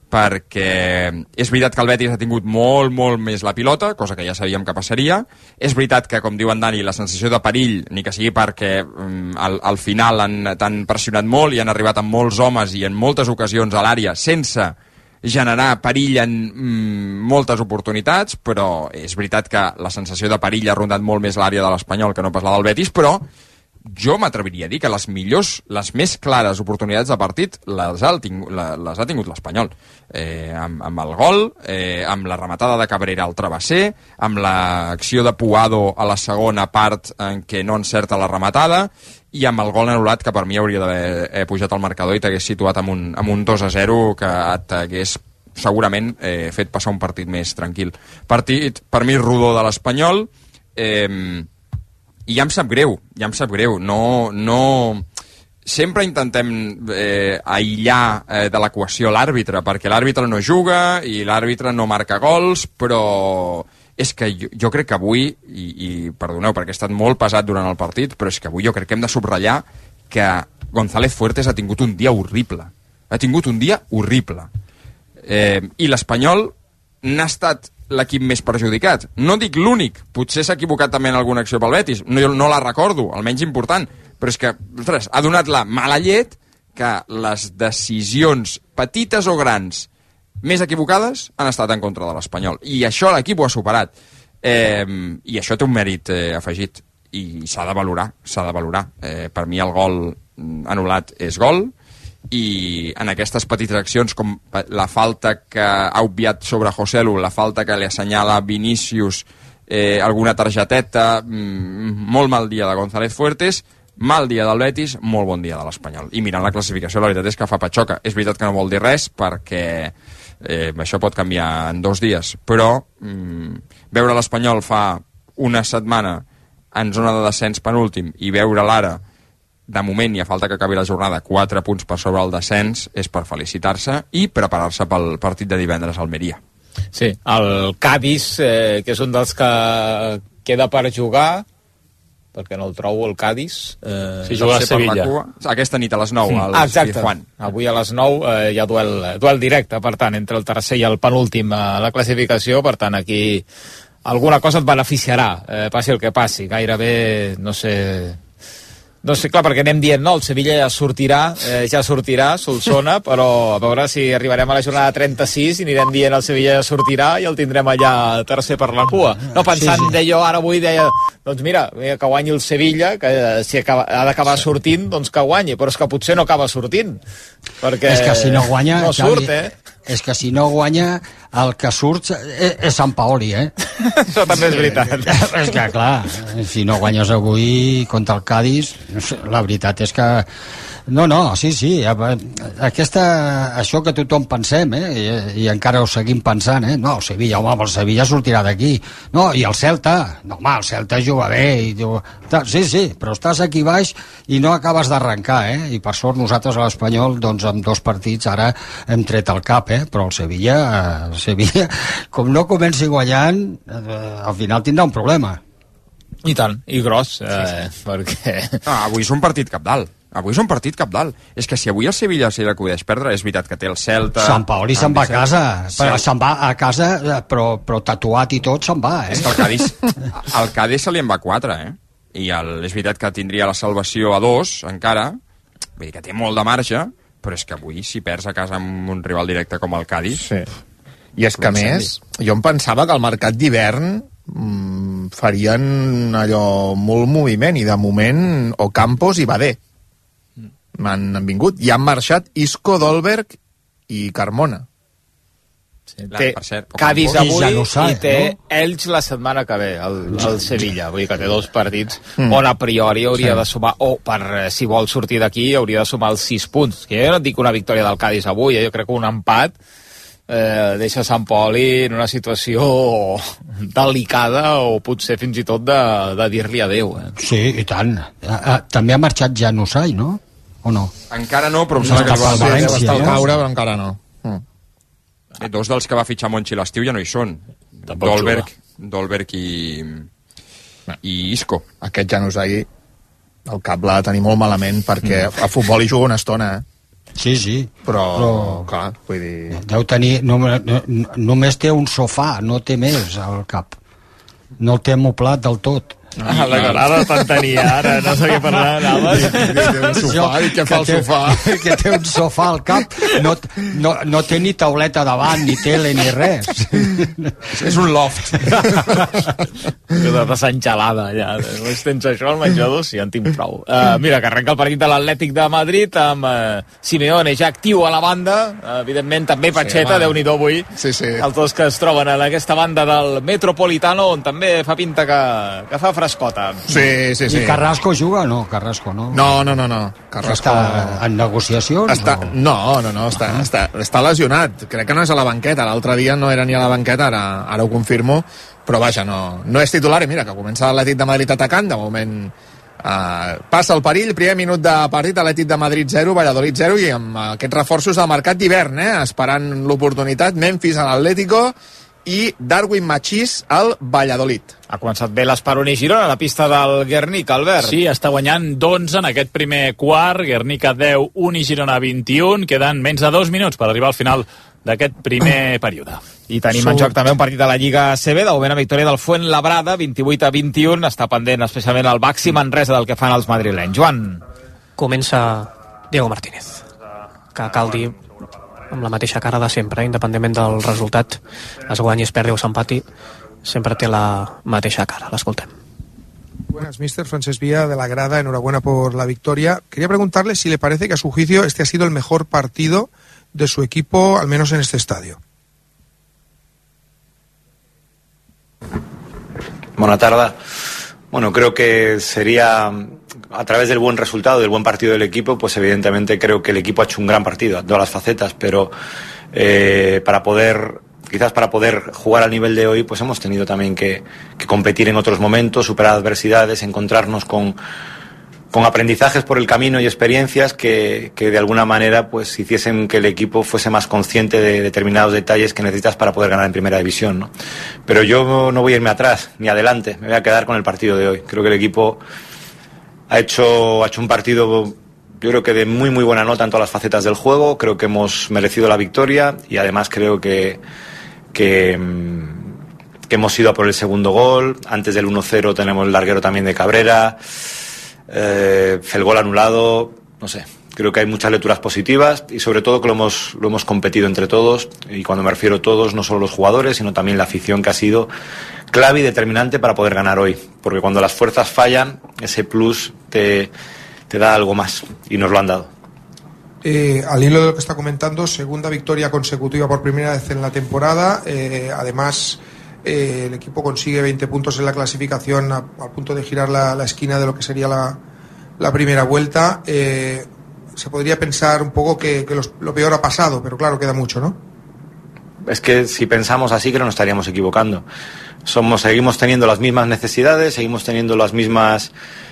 Perquè és veritat que el Betis ha tingut molt, molt més la pilota, cosa que ja sabíem que passaria. És veritat que, com diu en Dani, la sensació de perill, ni que sigui perquè um, al, al final han, han pressionat molt i han arribat amb molts homes i en moltes ocasions a l'àrea sense generar perill en mm, moltes oportunitats, però és veritat que la sensació de perill ha rondat molt més l'àrea de l'Espanyol que no pas la del Betis, però jo m'atreviria a dir que les millors, les més clares oportunitats de partit les ha tingut, les ha tingut l'Espanyol. Eh, amb, amb el gol, eh, amb la rematada de Cabrera al travesser, amb l'acció de Puado a la segona part en què no encerta la rematada, i amb el gol anul·lat que per mi hauria d'haver pujat al marcador i t'hagués situat amb un, amb un dos a zero que t'hagués segurament eh, fet passar un partit més tranquil. Partit, per mi, rodó de l'Espanyol, eh, i ja em sap greu, ja em sap greu. No, no... Sempre intentem eh, aïllar eh, de l'equació l'àrbitre, perquè l'àrbitre no juga i l'àrbitre no marca gols, però és que jo, jo crec que avui, i, i perdoneu perquè he estat molt pesat durant el partit, però és que avui jo crec que hem de subratllar que González Fuertes ha tingut un dia horrible. Ha tingut un dia horrible. Eh, I l'Espanyol n'ha estat l'equip més perjudicat. No dic l'únic, potser s'ha equivocat també en alguna acció pel Betis, no, no la recordo, almenys important, però és que, ostres, ha donat la mala llet que les decisions, petites o grans, més equivocades, han estat en contra de l'Espanyol. I això l'equip ho ha superat. Eh, I això té un mèrit eh, afegit. I s'ha de valorar, s'ha de valorar. Eh, per mi el gol anul·lat és gol, i en aquestes petites accions com la falta que ha obviat sobre Joselu, la falta que li assenyala Vinícius, eh, alguna targeteta, mm, molt mal dia de González Fuertes, mal dia del Betis, molt bon dia de l'Espanyol. I mirant la classificació, la veritat és que fa patxoca. És veritat que no vol dir res perquè eh, això pot canviar en dos dies, però mm, veure l'Espanyol fa una setmana en zona de descens penúltim i veure l'ara, de moment, i a falta que acabi la jornada, quatre punts per sobre el descens, és per felicitar-se i preparar-se pel partit de divendres a Almeria. Sí, el Cádiz, eh, que és un dels que queda per jugar, perquè no el trobo, el Cádiz. Eh, si juga a Sevilla. Aquesta nit a les nou, al ah, exacte. Juan. Avui a les nou eh, hi ha duel, duel directe, per tant, entre el tercer i el penúltim a la classificació, per tant, aquí alguna cosa et beneficiarà, eh, passi el que passi, gairebé, no sé... No sé, clar, perquè anem dient, no, el Sevilla ja sortirà, eh, ja sortirà, Solsona, però a veure si arribarem a la jornada trenta-sis i anirem dient el Sevilla ja sortirà i el tindrem allà tercer per la cua. No, pensant, sí, sí. deia, ara avui deia, doncs mira, que guanyi el Sevilla, que si acaba, ha d'acabar sí. sortint, doncs que guanyi, però és que potser no acaba sortint, perquè és que si no guanya, no surt, eh? És que si no guanya, el que surt és, és Sant Paoli, eh? Això també és veritat. És que, clar, si no guanyes avui contra el Cádiz, la veritat és que... No, no, sí, sí, aquesta, això que tothom pensem, eh? I, i encara ho seguim pensant, eh? No, el Sevilla, home, el Sevilla sortirà d'aquí. No, i el Celta, no, home, el Celta juga bé. I diu, sí, sí, però estàs aquí baix i no acabes d'arrencar, eh? I per sort nosaltres a l'Espanyol, doncs amb dos partits ara hem tret el cap, eh? Però el Sevilla, el Sevilla, com no comenci guanyant, eh, al final tindrà un problema. I tant, i gros, eh, sí, sí. perquè... Ah, avui és un partit cabdal. Avui és un partit cabdal. És que si avui el Sevilla s'hi acudeix perdre, és veritat que té el Celta... Sant Paoli se'n va a casa, però se'n va a casa, però, però tatuat i tot se'n va, eh? És que el Cádiz, el Cádiz se li en va quatre, eh? I el, és veritat que tindria la salvació a dos, encara, vull dir que té molt de marge, però és que avui, si perds a casa amb un rival directe com el Cádiz... Sí. I és que, a més, jo em pensava que el mercat d'hivern mmm, farien allò molt moviment, i de moment Ocampos i Badé m'han vingut, i han marxat Isco, Dolberg i Carmona. Sí, té Cádiz avui i té Elx la setmana que ve, el, el Sevilla, vull dir que té dos partits mm. on a priori hauria sí. de sumar, o per si vol sortir d'aquí hauria de sumar els sis punts, que jo no et dic una victòria del Cádiz avui, eh? Jo crec que un empat eh, deixa Sant Paoli en una situació delicada o potser fins i tot de, de dir-li adeu. Eh? Sí, i tant. També ha marxat Januzaj, no? O no? Encara no, però em no, sembla que va sí, València, estar al caure, però encara no. Mm. Eh, dos dels que va fitxar Monchi l'estiu ja no hi són. Dolberg, Dolberg i, i Isco. Aquest Januzaj, el cap l'ha de tenir molt malament, perquè mm. a futbol hi juga una estona, eh? Sí, sí. Però, però clar, vull dir... Deu tenir... No, no, només té un sofà, no té més al cap. No el té amoplat del tot. Ah, d'acord, ara t'entenia, ara no sé què parlar, anaves. Que té un sofà, i què fa el sofà? Que té un sofà al cap, no, no, no té ni tauleta davant, ni tele, ni res. És un loft. De passar enxalada, allà. Només tens això al menjador, sí, en tinc prou. Uh, mira, que arrenca el partit de l'Atlètic de Madrid amb uh, Simeone ja actiu a la banda, uh, evidentment també Pacheta, sí, Déu-n'hi-do avui, sí, sí. Els dos que es troben en aquesta banda del Metropolitano, on també fa pinta que, que fa frescota. Sí, sí, sí. I Carrasco juga? No, Carrasco no. No, no, no, no. Carrasco està en negociacions? Està... O... No, no, no, està, ah. està, està lesionat. Crec que no és a la banqueta. L'altre dia no era ni a la banqueta, ara, ara ho confirmo. Però vaja, no, no és titular. I mira, que comença l'Atlètic de Madrid atacant. De moment uh, passa el perill. Primer minut de partit, Atlètic de Madrid zero, Valladolid zero, i amb aquests reforços del mercat d'hivern, eh? Esperant l'oportunitat. Memphis a l'Atlético i Darwin Machís al Valladolid. Ha començat bé l'Esperoni Girona a la pista del Guernica, Albert. Sí, està guanyant d'onze en aquest primer quart, Guernica deu, Uni Girona vint-i-un, queden menys de dos minuts per arribar al final d'aquest primer període. I tenim Surt. en joc també un partit de la Lliga A C B, de moment a victòria del Fuenlabrada, vint-i-vuit a vint-i-un, està pendent especialment el Baxi Manresa del que fan els madrilenys. Joan. Comença Diego Martínez, que cal dir amb la mateixa cara de sempre, eh? Independentment del resultat, es guanyi, es perdi o s'empati, sempre té la mateixa cara. L'escoltem. Buenas, mister Francesc Villa de la grada, enhorabuena por la victoria. Quería preguntarle si le parece que a su juicio este ha sido el mejor partido de su equipo, al menos en este estadio. Buena tarde. Bueno, creo que sería a través del buen resultado, del buen partido del equipo, pues evidentemente creo que el equipo ha hecho un gran partido, a todas las facetas, pero eh, para poder quizás para poder jugar al nivel de hoy, pues hemos tenido también que, que competir en otros momentos, superar adversidades, encontrarnos con, con aprendizajes por el camino y experiencias que, que de alguna manera pues hiciesen que el equipo fuese más consciente de determinados detalles que necesitas para poder ganar en primera división, ¿no? Pero yo no voy a irme atrás ni adelante, me voy a quedar con el partido de hoy. Creo que el equipo ha hecho, ha hecho un partido, yo creo que de muy muy buena nota en todas las facetas del juego. Creo que hemos merecido la victoria y además creo que que, que hemos ido a por el segundo gol. Antes del uno cero tenemos el larguero también de Cabrera, eh, el gol anulado, no sé, creo que hay muchas lecturas positivas y sobre todo que lo hemos, lo hemos competido entre todos, y cuando me refiero a todos, no solo los jugadores, sino también la afición, que ha sido clave y determinante para poder ganar hoy, porque cuando las fuerzas fallan, ese plus te, te da algo más, y nos lo han dado. Eh, al hilo de lo que está comentando, segunda victoria consecutiva por primera vez en la temporada. Eh, además, eh, el equipo consigue veinte puntos en la clasificación a, al punto de girar la, la esquina de lo que sería la, la primera vuelta. Eh, se podría pensar un poco que, que los, lo peor ha pasado, pero claro, queda mucho, ¿no? Es que si pensamos así, creo que nos estaríamos equivocando. Somos, seguimos teniendo las mismas necesidades, seguimos teniendo las mismas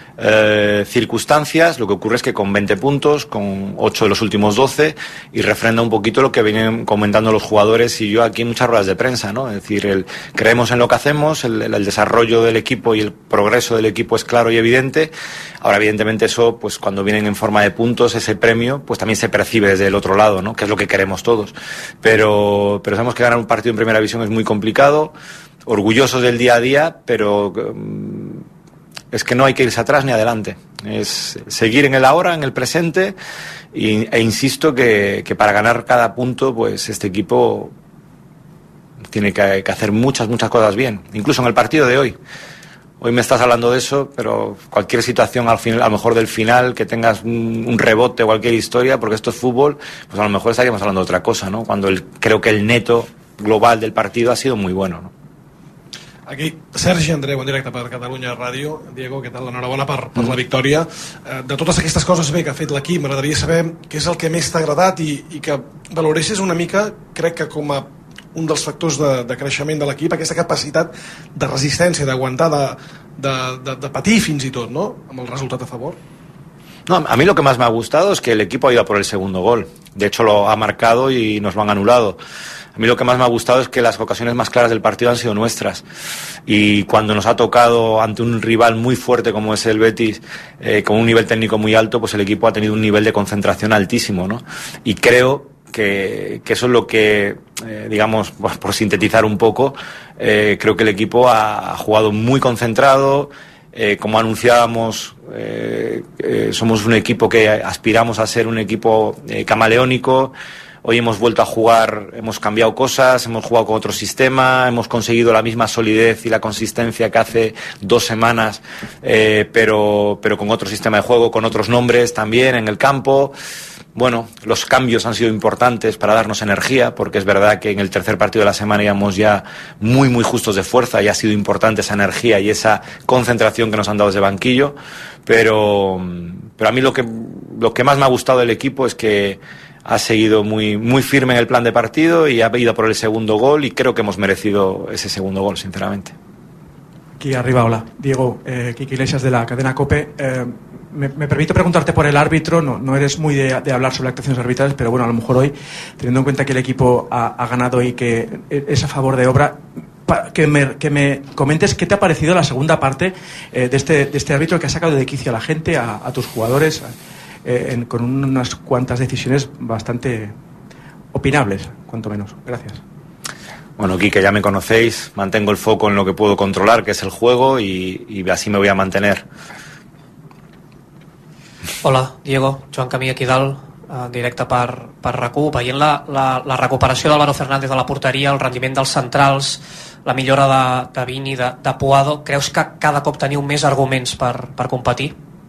Eh, circunstancias. Lo que ocurre es que con veinte puntos, con ocho de los últimos doce, y refrenda un poquito lo que vienen comentando los jugadores y yo aquí en muchas ruedas de prensa, ¿no? Es decir, el, creemos en lo que hacemos, el, el desarrollo del equipo y el progreso del equipo es claro y evidente. Ahora, evidentemente, eso, pues cuando vienen en forma de puntos, ese premio, pues también se percibe desde el otro lado, ¿no? Que es lo que queremos todos. Pero, pero sabemos que ganar un partido en primera división es muy complicado, orgullosos del día a día, pero um, es que no hay que irse atrás ni adelante, es seguir en el ahora, en el presente, y, e insisto que, que para ganar cada punto, pues este equipo tiene que, que hacer muchas, muchas cosas bien, incluso en el partido de hoy. Hoy me estás hablando de eso, pero cualquier situación al final, a lo mejor del final, que tengas un, un rebote o cualquier historia, porque esto es fútbol, pues a lo mejor estaríamos hablando de otra cosa, ¿no? Cuando el, creo que el neto global del partido ha sido muy bueno, ¿no? Aquí, Sergi Andreu, en directe per Catalunya Ràdio. Diego, què tal? Enhorabona per, per la victòria. De totes aquestes coses bé que ha fet l'equip, m'agradaria saber què és el que més t'ha agradat i, i que valoressis una mica, crec que com a un dels factors de, de creixement de l'equip, aquesta capacitat de resistència, d'aguantar, de, de, de, de patir fins i tot, no? Amb el resultat a favor. No, a mí lo que más me ha gustado es que el equipo ha ido a por el segundo gol. De hecho, lo ha marcado y nos lo han anulado. A mí lo que más me ha gustado es que las ocasiones más claras del partido han sido nuestras. Y cuando nos ha tocado ante un rival muy fuerte como es el Betis, eh, con un nivel técnico muy alto, pues el equipo ha tenido un nivel de concentración altísimo, ¿no? Y creo que, que eso es lo que, eh, digamos, por, por sintetizar un poco, eh, creo que el equipo ha, ha jugado muy concentrado. Eh, como anunciábamos, eh, eh, somos un equipo que aspiramos a ser un equipo eh, camaleónico. Hoy hemos vuelto a jugar, hemos cambiado cosas, hemos jugado con otro sistema, hemos conseguido la misma solidez y la consistencia que hace dos semanas, eh, pero, pero con otro sistema de juego, con otros nombres también en el campo. Bueno, los cambios han sido importantes para darnos energía, porque es verdad que en el tercer partido de la semana íbamos ya muy, muy justos de fuerza y ha sido importante esa energía y esa concentración que nos han dado desde banquillo. Pero, pero a mí lo que, lo que más me ha gustado del equipo es que ha seguido muy, muy firme en el plan de partido y ha ido por el segundo gol y creo que hemos merecido ese segundo gol, sinceramente. Aquí arriba, hola. Diego, eh, Kiki Iglesias de la cadena COPE. Eh, me, me permito preguntarte por el árbitro, no, no eres muy de, de hablar sobre actuaciones arbitrales, pero bueno, a lo mejor hoy, teniendo en cuenta que el equipo ha, ha ganado y que es a favor de obra, pa, que, me, que me comentes qué te ha parecido la segunda parte eh, de, este, de este árbitro que ha sacado de quicio a la gente, a, a tus jugadores, a, Eh, en, con unas cuantas decisiones bastante opinables, cuanto menos. Gracias. Bueno, Quique, ya me conocéis, mantengo el foco en lo que puedo controlar, que es el juego, y, y así me voy a mantener. Hola, Diego, Joan Camí aquí dalt, en directe per, per RAC u. Veient la, la, la recuperació d'Álvaro Fernández de la porteria, el rendiment dels centrals, la millora de, de Vini, de, de Puado, creus que cada cop teniu més arguments per, per competir?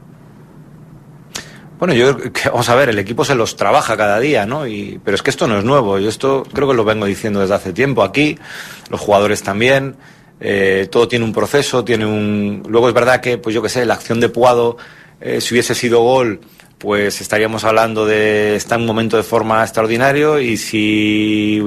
Bueno, yo vamos a ver, el equipo se los trabaja cada día, ¿no? Y, pero es que esto no es nuevo, yo esto creo que lo vengo diciendo desde hace tiempo aquí, los jugadores también, eh, todo tiene un proceso, tiene un... Luego es verdad que, pues yo qué sé, la acción de Puado, eh, si hubiese sido gol, pues estaríamos hablando de... está en un momento de forma extraordinario, y si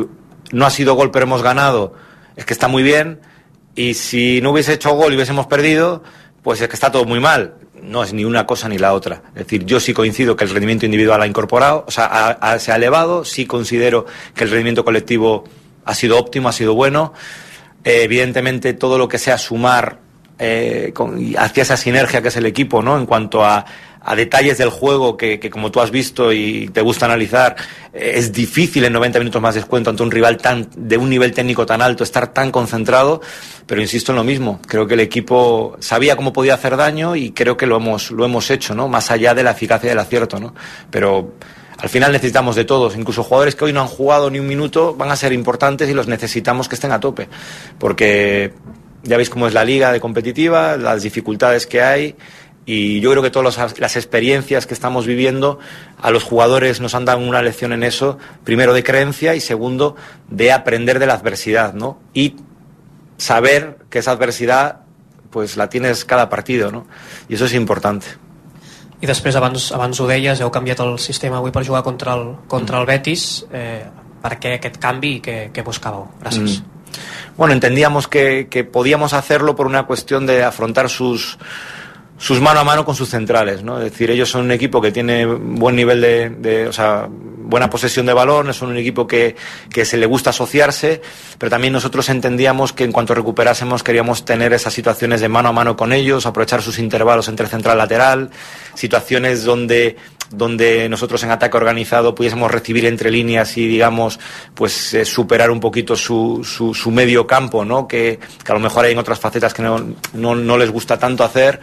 no ha sido gol pero hemos ganado, es que está muy bien, y si no hubiese hecho gol y hubiésemos perdido, pues es que está todo muy mal. No es ni una cosa ni la otra. Es decir, yo sí coincido que el rendimiento individual ha incorporado, o sea, ha, ha, se ha elevado, sí considero que el rendimiento colectivo ha sido óptimo, ha sido bueno. Eh, evidentemente todo lo que sea sumar eh, con, hacia esa sinergia que es el equipo, ¿no? En cuanto a, a detalles del juego que, que como tú has visto y te gusta analizar, eh, es difícil en noventa minutos más descuento ante un rival tan de un nivel técnico tan alto, estar tan concentrado, pero insisto en lo mismo, creo que el equipo sabía cómo podía hacer daño y creo que lo hemos, lo hemos hecho, ¿no? Más allá de la eficacia del acierto, ¿no? Pero al final necesitamos de todos, incluso jugadores que hoy no han jugado ni un minuto van a ser importantes y los necesitamos que estén a tope, porque ya veis cómo es la liga de competitiva, las dificultades que hay, y yo creo que todas los, las experiencias que estamos viviendo a los jugadores nos han dado una lección en eso, primero de creencia y segundo de aprender de la adversidad, ¿no? Y saber que esa adversidad pues la tienes cada partido, ¿no? Y eso es importante. I després, abans, abans ho deies, heu canviat el sistema avui per jugar contra el, contra el Betis. Eh, per què aquest canvi i què, què buscàveu? Gràcies. Mm. Bueno, entendíamos que, que podíamos hacerlo por una cuestión de afrontar sus, sus mano a mano con sus centrales, ¿no? Es decir, ellos son un equipo que tiene buen nivel de, de o sea, buena posesión de balón, son un equipo que, que se le gusta asociarse, pero también nosotros entendíamos que en cuanto recuperásemos queríamos tener esas situaciones de mano a mano con ellos, aprovechar sus intervalos entre central y lateral, situaciones donde donde nosotros en ataque organizado pudiésemos recibir entre líneas y digamos pues eh, superar un poquito su, su, su medio campo, ¿no? Que, que a lo mejor hay en otras facetas que no, no, no les gusta tanto hacer.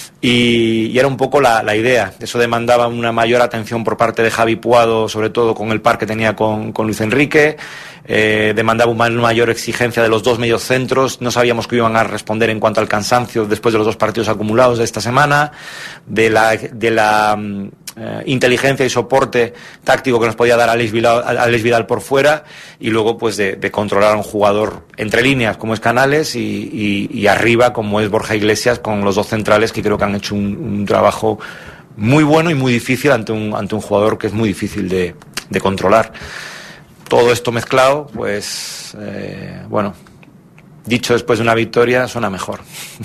Y, y era un poco la, la idea. Eso demandaba una mayor atención por parte de Javi Puado, sobre todo con el par que tenía con, con Luis Enrique. Eh, demandaba una mayor exigencia de los dos medios centros. No sabíamos que iban a responder en cuanto al cansancio después de los dos partidos acumulados de esta semana, de la, de la eh, inteligencia y soporte táctico que nos podía dar Alex Vidal, Alex Vidal por fuera, y luego pues de, de controlar a un jugador entre líneas como es Canales y, y, y arriba como es Borja Iglesias, con los dos centrales que creo que han hecho un, un trabajo muy bueno y muy difícil ante un, ante un jugador que es muy difícil de, de controlar. Todo esto mezclado, pues, eh, bueno, dicho después de una victoria, suena mejor.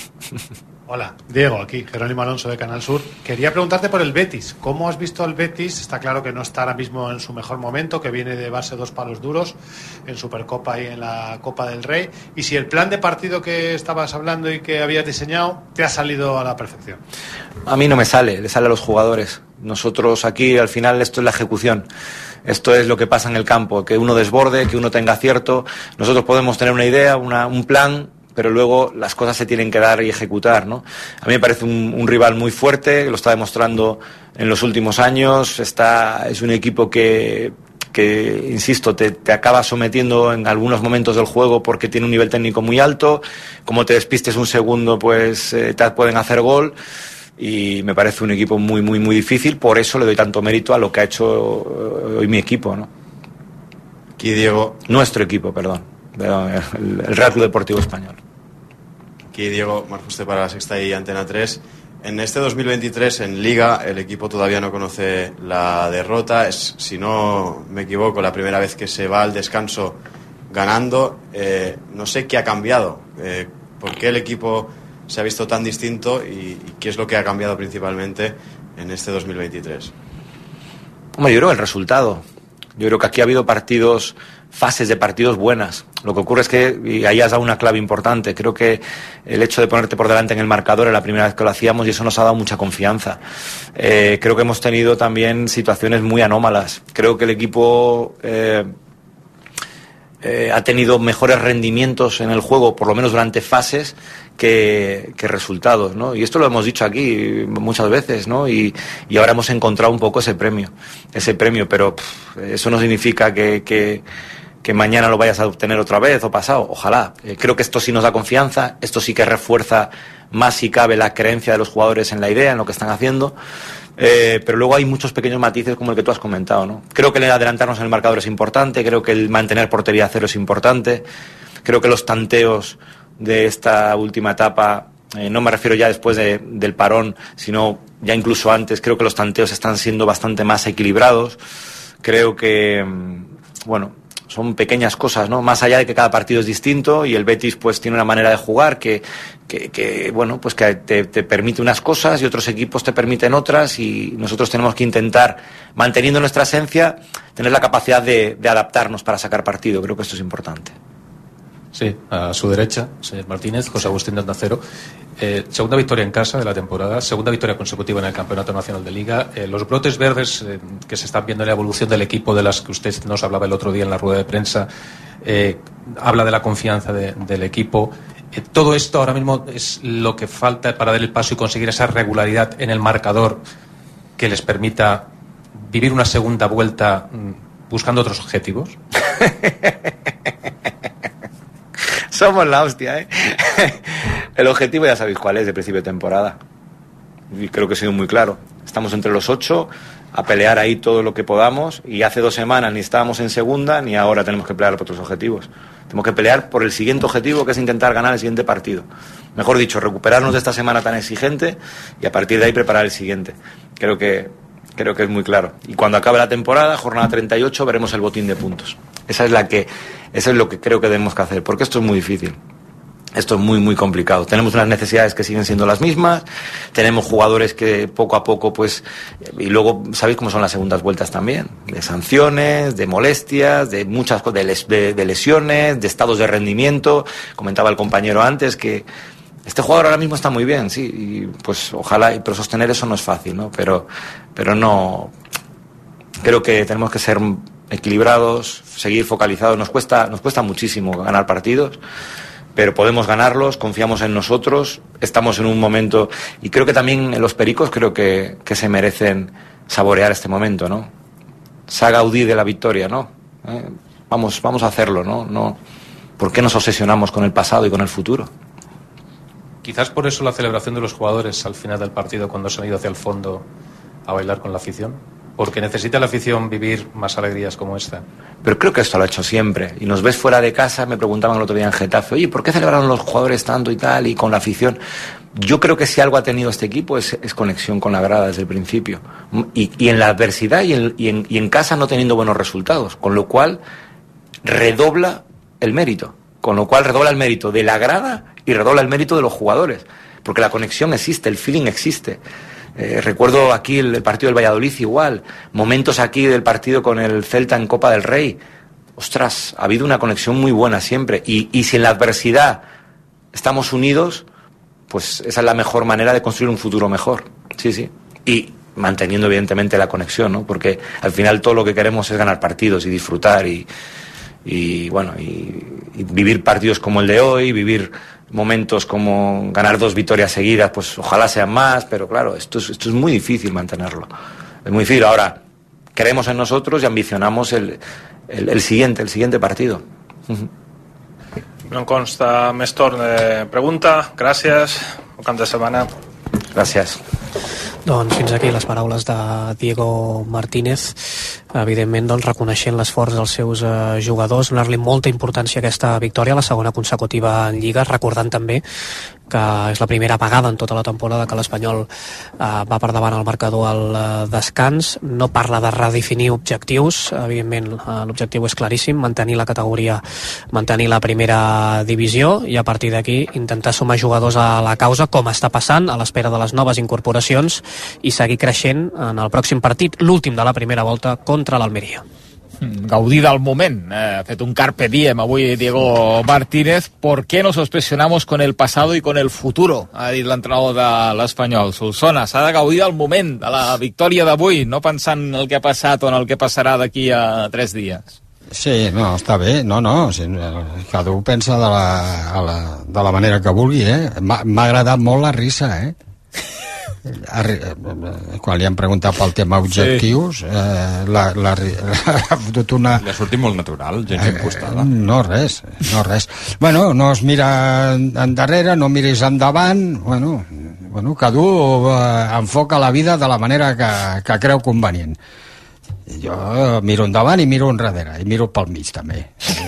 Hola, Diego, aquí, Jerónimo Alonso de Canal Sur. Quería preguntarte por el Betis. ¿Cómo has visto al Betis? Está claro que no está ahora mismo en su mejor momento, que viene de llevarse dos palos duros en Supercopa y en la Copa del Rey. Y si el plan de partido que estabas hablando y que habías diseñado te ha salido a la perfección. A mí no me sale, le sale a los jugadores. Nosotros aquí, al final, esto es la ejecución. Esto es lo que pasa en el campo, que uno desborde, que uno tenga acierto. Nosotros podemos tener una idea, una, un plan, pero luego las cosas se tienen que dar y ejecutar, ¿no? A mí me parece un, un rival muy fuerte, lo está demostrando en los últimos años. Está, es un equipo que, que insisto, te, te acaba sometiendo en algunos momentos del juego porque tiene un nivel técnico muy alto. Como te despistes un segundo, pues eh, te pueden hacer gol. Y me parece un equipo muy, muy, muy difícil. Por eso le doy tanto mérito a lo que ha hecho hoy mi equipo, ¿no? Aquí, Diego. Nuestro equipo, perdón. El, el Real Club Deportivo Español. Aquí, Diego Marfuste para La Sexta y Antena tres. En este dos mil veintitrés, en Liga, el equipo todavía no conoce la derrota. Es, si no me equivoco, la primera vez que se va al descanso ganando. Eh, no sé qué ha cambiado. Eh, ¿Por qué el equipo se ha visto tan distinto y, y qué es lo que ha cambiado principalmente en este dos mil veintitrés? Hombre, yo creo el resultado. Yo creo que aquí ha habido partidos, fases de partidos buenas. Lo que ocurre es que, y ahí has dado una clave importante, creo que el hecho de ponerte por delante en el marcador es la primera vez que lo hacíamos y eso nos ha dado mucha confianza. Eh, creo que hemos tenido también situaciones muy anómalas. Creo que el equipo eh, eh, ha tenido mejores rendimientos en el juego, por lo menos durante fases, Que, que resultados, ¿no? Y esto lo hemos dicho aquí muchas veces, ¿no? Y, y ahora hemos encontrado un poco ese premio, ese premio, pero pff, eso no significa que, que, que mañana lo vayas a obtener otra vez o pasado, ojalá. Eh, creo que esto sí nos da confianza, esto sí que refuerza más si cabe la creencia de los jugadores en la idea, en lo que están haciendo, eh, pero luego hay muchos pequeños matices como el que tú has comentado, ¿no? Creo que el adelantarnos en el marcador es importante, creo que el mantener portería a cero es importante, creo que los tanteos de esta última etapa, eh, no me refiero ya después de, del parón, sino ya incluso antes, creo que los tanteos están siendo bastante más equilibrados. Creo que, bueno, son pequeñas cosas, ¿no? Más allá de que cada partido es distinto y el Betis pues tiene una manera de jugar que, que, que bueno, pues que te, te permite unas cosas y otros equipos te permiten otras, y nosotros tenemos que intentar, manteniendo nuestra esencia, tener la capacidad de, de adaptarnos para sacar partido. Creo que esto es importante. Sí, a su derecha, señor Martínez, José Agustín de Onda Cero. Eh, segunda victoria en casa de la temporada, segunda victoria consecutiva en el Campeonato Nacional de Liga. Eh, los brotes verdes eh, que se están viendo en la evolución del equipo, de las que usted nos hablaba el otro día en la rueda de prensa, eh, habla de la confianza de, del equipo. Eh, todo esto ahora mismo es lo que falta para dar el paso y conseguir esa regularidad en el marcador que les permita vivir una segunda vuelta mmm, buscando otros objetivos. Somos la hostia, ¿eh? El objetivo ya sabéis cuál es de principio de temporada. Y creo que he sido muy claro. Estamos entre los ocho, a pelear ahí todo lo que podamos, y hace dos semanas ni estábamos en segunda, ni ahora tenemos que pelear por otros objetivos. Tenemos que pelear por el siguiente objetivo, que es intentar ganar el siguiente partido. Mejor dicho, recuperarnos de esta semana tan exigente y a partir de ahí preparar el siguiente. Creo que, creo que es muy claro. Y cuando acabe la temporada, jornada treinta y ocho, veremos el botín de puntos. Esa es la que, eso es lo que creo que tenemos que hacer, porque esto es muy difícil. Esto es muy, muy complicado. Tenemos unas necesidades que siguen siendo las mismas, tenemos jugadores que poco a poco, pues, y luego sabéis cómo son las segundas vueltas también, de sanciones, de molestias, de muchas cosas, de, les, de, de lesiones, de estados de rendimiento. Comentaba el compañero antes que este jugador ahora mismo está muy bien, sí, y pues ojalá, pero sostener eso no es fácil, ¿no? Pero, pero no, creo que tenemos que ser equilibrados, seguir focalizados. Nos cuesta, nos cuesta muchísimo ganar partidos, pero podemos ganarlos, confiamos en nosotros, estamos en un momento, y creo que también los pericos creo que, que se merecen saborear este momento, ¿no? Se ha gaudido de la victoria, ¿no? ¿Eh? Vamos, vamos a hacerlo, ¿no? No, ¿por qué nos obsesionamos con el pasado y con el futuro? Quizás por eso la celebración de los jugadores al final del partido, cuando se han ido hacia el fondo a bailar con la afición. Porque necesita la afición vivir más alegrías como esta. Pero creo que esto lo ha hecho siempre. Y nos ves fuera de casa, me preguntaban el otro día en Getafe, oye, ¿por qué celebraron los jugadores tanto y tal y con la afición? Yo creo que si algo ha tenido este equipo es, es conexión con la grada desde el principio. Y, y en la adversidad y en, y, en, y en casa no teniendo buenos resultados. Con lo cual redobla el mérito. Con lo cual redobla el mérito de la grada y redobla el mérito de los jugadores. Porque la conexión existe, el feeling existe. Eh, recuerdo aquí el, el partido del Valladolid igual, momentos aquí del partido con el Celta en Copa del Rey. Ostras, ha habido una conexión muy buena siempre, y, y si en la adversidad estamos unidos, pues esa es la mejor manera de construir un futuro mejor. Sí, sí. Y manteniendo evidentemente la conexión, ¿no? Porque al final todo lo que queremos es ganar partidos y disfrutar y, y bueno, y, y vivir partidos como el de hoy, vivir momentos como ganar dos victorias seguidas, pues ojalá sean más, pero claro, esto es, esto es muy difícil mantenerlo. Es muy difícil. Ahora, creemos en nosotros y ambicionamos el, el, el siguiente, el siguiente partido. No em consta més torn de pregunta. Gràcies. Bon cap de setmana. Gràcies. Doncs fins aquí les paraules de Diego Martínez, evidentment doncs, reconeixent l'esforç dels seus eh, jugadors, donar-li molta importància a aquesta victòria, la segona consecutiva en Lliga, recordant també que és la primera vegada en tota la temporada que l'Espanyol eh, va per davant al marcador al eh, descans. No parla de redefinir objectius, evidentment eh, l'objectiu és claríssim, mantenir la categoria, mantenir la primera divisió, i a partir d'aquí intentar sumar jugadors a la causa, com està passant, a l'espera de les noves incorporacions, i seguir creixent en el pròxim partit, l'últim de la primera volta contra l'Almeria. Gaudir del moment, eh, ha fet un carpe diem avui Diego Martínez. ¿Por qué nos obsesionamos con el pasado y con el futuro?, ha dit l'entrenador de l'Espanyol. Solsona, s'ha de gaudir del moment, de la victòria d'avui, no pensant en el que ha passat o en el que passarà d'aquí a tres dies. Sí, no, està bé, no, no, cada un pensa de la, a la, de la manera que vulgui, eh? M'ha agradat molt la risa, eh? Quan li han preguntat pel tema objectius, sí. eh, la, la, la, ha fotut una... Li ha sortit molt natural, gens impostada. Eh, no res, no res. Bueno, no es mira endarrere, no miris endavant, bueno, bueno cada un eh, enfoca la vida de la manera que, que creu convenient. Jo miro endavant i miro enrere, i miro pel mig també.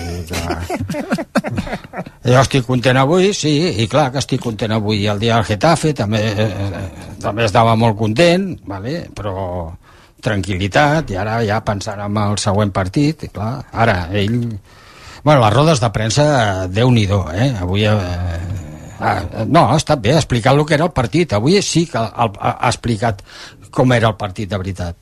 Jo estic content avui, sí, i clar que estic content avui. El dia del Getafe també, eh, també estava molt content, vale? però, tranquil·litat, i ara ja pensant en el següent partit, i clar, ara ell... Bueno, les rodes de premsa, Déu-n'hi-do, eh? Avui... Eh... Ah, no, ha estat bé, ha explicat el que era el partit. Avui sí que ha, ha, ha explicat com era el partit de veritat.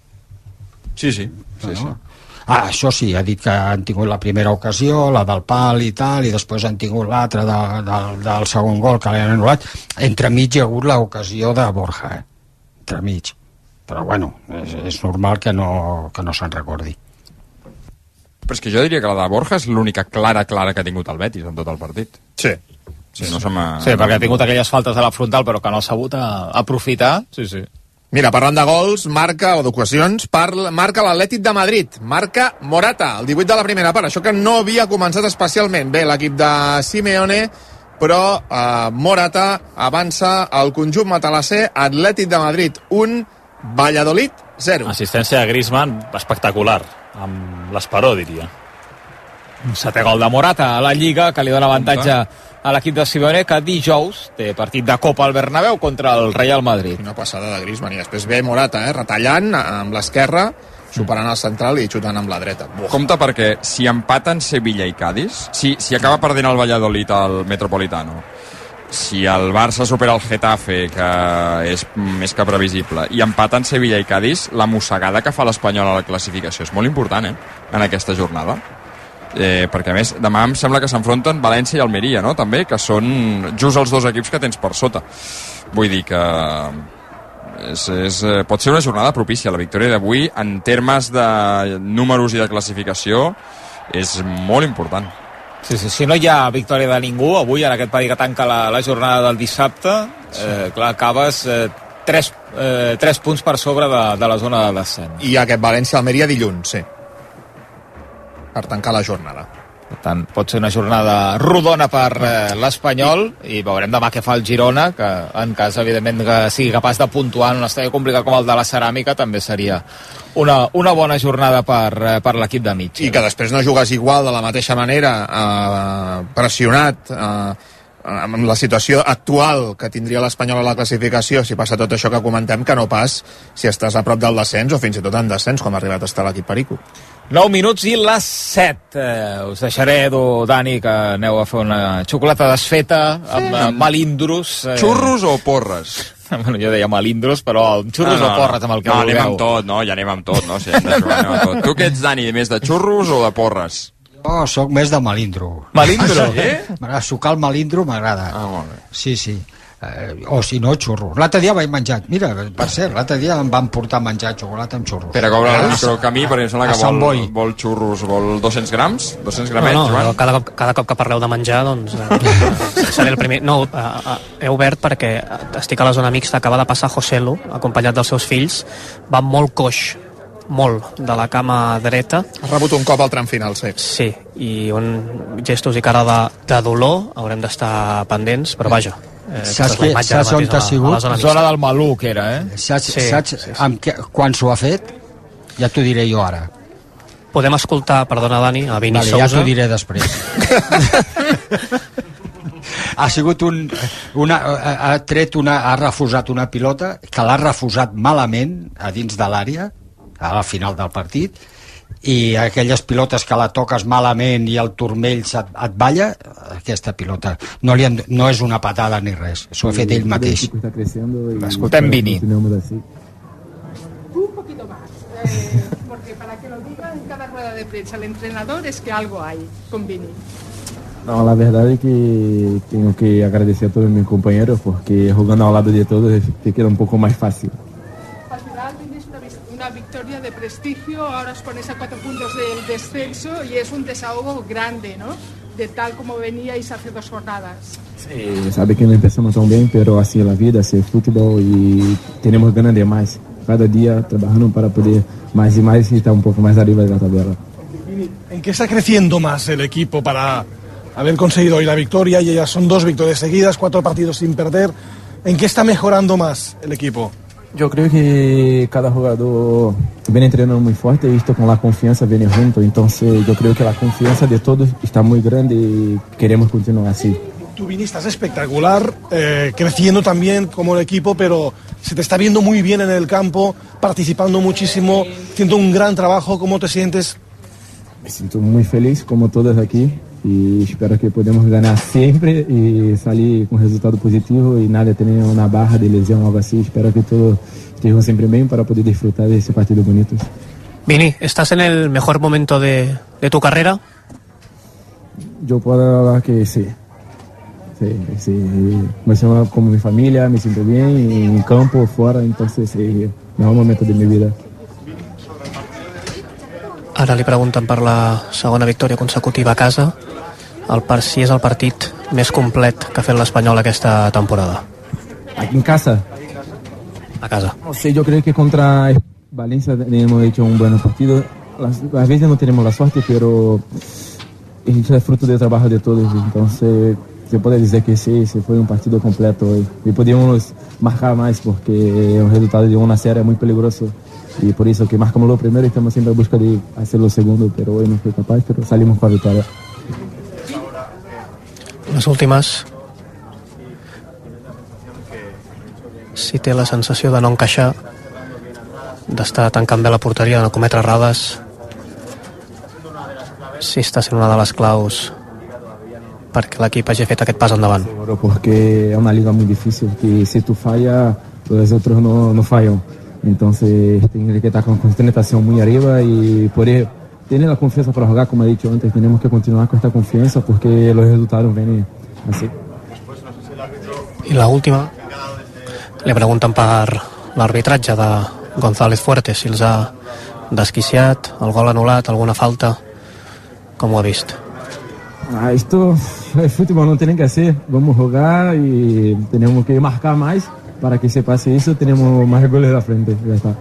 Sí, sí, sí, no? sí. Ah, això sí, ha dit que han tingut la primera ocasió, la del pal i tal, i després han tingut l'altra de, de, del segon gol que l'han anul·lat. Entremig hi ha hagut l'ocasió de Borja, eh? Entremig. Però bueno, és, és normal que no, que no se'n recordi. Però és que jo diria que la de Borja és l'única clara, clara que ha tingut el Betis en tot el partit. Sí. Sí, no se m'ha... Sí, perquè ha tingut aquelles faltes a la frontal però que no ha sabut a aprofitar. Sí, sí. Mira, parlant de gols, marca, o d'ocasions, marca l'Atlètic de Madrid, marca Morata, el divuit de la primera part, això que no havia començat especialment bé l'equip de Simeone, però eh, Morata avança al conjunt matalasser, Atlètic de Madrid un, Valladolid zero. Assistència de Griezmann espectacular, amb l'esperó, diria. Un setè gol de Morata a la Lliga, que li dona avantatge a l'equip de Simeone, que dijous té partit de Copa al Bernabéu contra el Real Madrid. Una passada de Griezmann, i després ve Morata, eh, retallant amb l'esquerra, superant el central i xutant amb la dreta. Buah. Compte perquè si empaten Sevilla i Cádiz, si, si acaba perdent el Valladolid al Metropolitano, si el Barça supera el Getafe, que és més que previsible, i empaten Sevilla i Cádiz, la mossegada que fa l'Espanyol a la classificació és molt important, eh, en aquesta jornada. Eh, perquè a més demà em sembla que s'enfronten València i Almeria, no? També, que són just els dos equips que tens per sota. Vull dir que és, és, pot ser una jornada propícia. La victòria d'avui en termes de números i de classificació és molt important. Sí, sí, si no hi ha victòria de ningú avui en aquest partit que tanca la, la jornada del dissabte, eh, clar, acabes eh, tres, eh, tres punts per sobre de, de la zona de descens. I aquest València-Almeria dilluns, sí, per tancar la jornada. Per tant, pot ser una jornada rodona per eh, l'Espanyol, i veurem demà què fa el Girona, que en cas, evidentment, que sigui capaç de puntuar en un estadi complicat com el de la Ceràmica, també seria una, una bona jornada per, eh, per l'equip de Mitchell. I que després no jugues igual, de la mateixa manera, eh, pressionat, eh, amb la situació actual que tindria l'Espanyol a la classificació, si passa tot això que comentem, que no pas si estàs a prop del descens o fins i tot en descens, com ha arribat a estar l'equip Perico. nou minuts i les set. Eh, us deixaré, Edu, Dani, que aneu a fer una xocolata desfeta amb sí. malindros. Eh... Xurros o porres? Bueno, jo deia malindros, però xurros no, no, o porres, amb el que no, vulgueu. Anem amb tot, no? Ja anem amb tot, no? Sí, anem amb tot. Tu què ets, Dani, més de xurros o de porres? Jo sóc més de malindro. Malindro? Ah, sí? M'agrada sucar el malindro, m'agrada. Ah, molt bé. Sí, sí. Eh, o si no, xurros. L'altre dia vaig menjar, mira, per cert, l'altre dia em van portar a menjar xocolata amb xurros. Pere, cobra el micro camí, perquè em sembla que vol, Boi. vol xurros, vol dos-cents grams? dos-cents gramets, no, no, Joan? no, cada, cop, cada cop que parleu de menjar, doncs, eh, seré el primer. No, eh, eh, he obert perquè estic a la zona mixta, acaba de passar Joselu, acompanyat dels seus fills, va molt coix, molt, de la cama dreta. Ha rebut un cop al tram final, sí. Sí, i un gestos i cara de, de dolor, haurem d'estar pendents, però vaja. Eh, saps que, saps on t'ha sigut? La zona del Maluc era, eh? Saps, sí, saps sí, sí. Amb que, quan s'ho ha fet? Ja t'ho diré jo ara. Podem escoltar, perdona Dani, a Vini vale, Sousa. Ja t'ho diré després. Ha sigut un... Una, ha tret una... Ha refusat una pilota que l'ha refusat malament a dins de l'àrea, a la final del partit, i aquelles pilotes que la toques malament i el turmell et, et balla, aquesta pilota no, li han, no és una patada ni res, s'ho ha fet ell mateix. Escoltem Vini. Un poquito más, eh, porque para que lo diga en cada rueda de prensa el entrenador es que algo hay con Vini. No, la verdad es que tengo que agradecer a todos mis compañeros porque jugando al lado de todos te queda un poco más fácil. Una victoria de prestigio, ahora os ponéis a cuatro puntos del descenso y es un desahogo grande, ¿no? De tal como veníais hace dos jornadas. Sí, sabe que no empezamos tan bien, pero así es la vida, así es el fútbol y tenemos ganas de más. Cada día trabajando para poder más y más y estar un poco más arriba de la tabla. ¿En qué está creciendo más el equipo para haber conseguido hoy la victoria? Y ya son dos victorias seguidas, cuatro partidos sin perder. ¿En qué está mejorando más el equipo? Yo creo que cada jugador viene entrenando muy fuerte y esto con la confianza viene junto. Entonces yo creo que la confianza de todos está muy grande y queremos continuar así. Tú viniste espectacular, eh, creciendo también como el equipo, pero se te está viendo muy bien en el campo, participando muchísimo, haciendo un gran trabajo. ¿Cómo te sientes? Me siento muy feliz, como todos aquí, y espero que podamos ganar siempre y salir con resultado positivo y nada, tener una baja de lesión o algo así. Espero que todo esté siempre bien para poder disfrutar de ese partido bonito. Vini, ¿estás en el mejor momento de, de tu carrera? Yo puedo hablar que sí. Sí, sí. Me siento como mi familia, me siento bien en campo, fuera, entonces sí, el mejor momento de mi vida. Ara li pregunten per la segona victòria consecutiva a casa, el par si és el partit més complet que ha fet l'Espanyol aquesta temporada. Aquí en casa. A casa. No sé, yo creo que contra Valencia hemos hecho un buen partido. Las, a veces no tenemos la suerte, pero eso es fruto del trabajo de todos. Entonces, se puede decir que sí, se fue un partido completo hoy. Y podíamos marcar más porque el resultado de una serie es muy peligroso. Y por eso que marcamos lo primero y estamos siempre en busca de hacer lo segundo, pero hoy no fue capaz, pero salimos con la victoria. Les últimes, si té la sensació de no encaixar, d'estar tancant bé la porteria, de no cometre errades, si està sent una de les claus perquè l'equip hagi fet aquest pas endavant. Seguro, porque es una liga muy difícil, que si tú fallas, los otros no, no fallan. Entonces, tiene que estar con concentración muy arriba y por eso, tener la confianza para jugar, como he dicho antes, tenemos que continuar con esta confianza porque los resultados vienen así. I l'última, li pregunten per l'arbitratge de González Fuertes, si els ha desquiciat, el gol anul·lat, alguna falta, com ho ha vist? Ah, esto es fútbol, no tienen que hacer, vamos a jugar y tenemos que marcar más. Para que se pase eso, tenemos más goles de la frente. Ya está.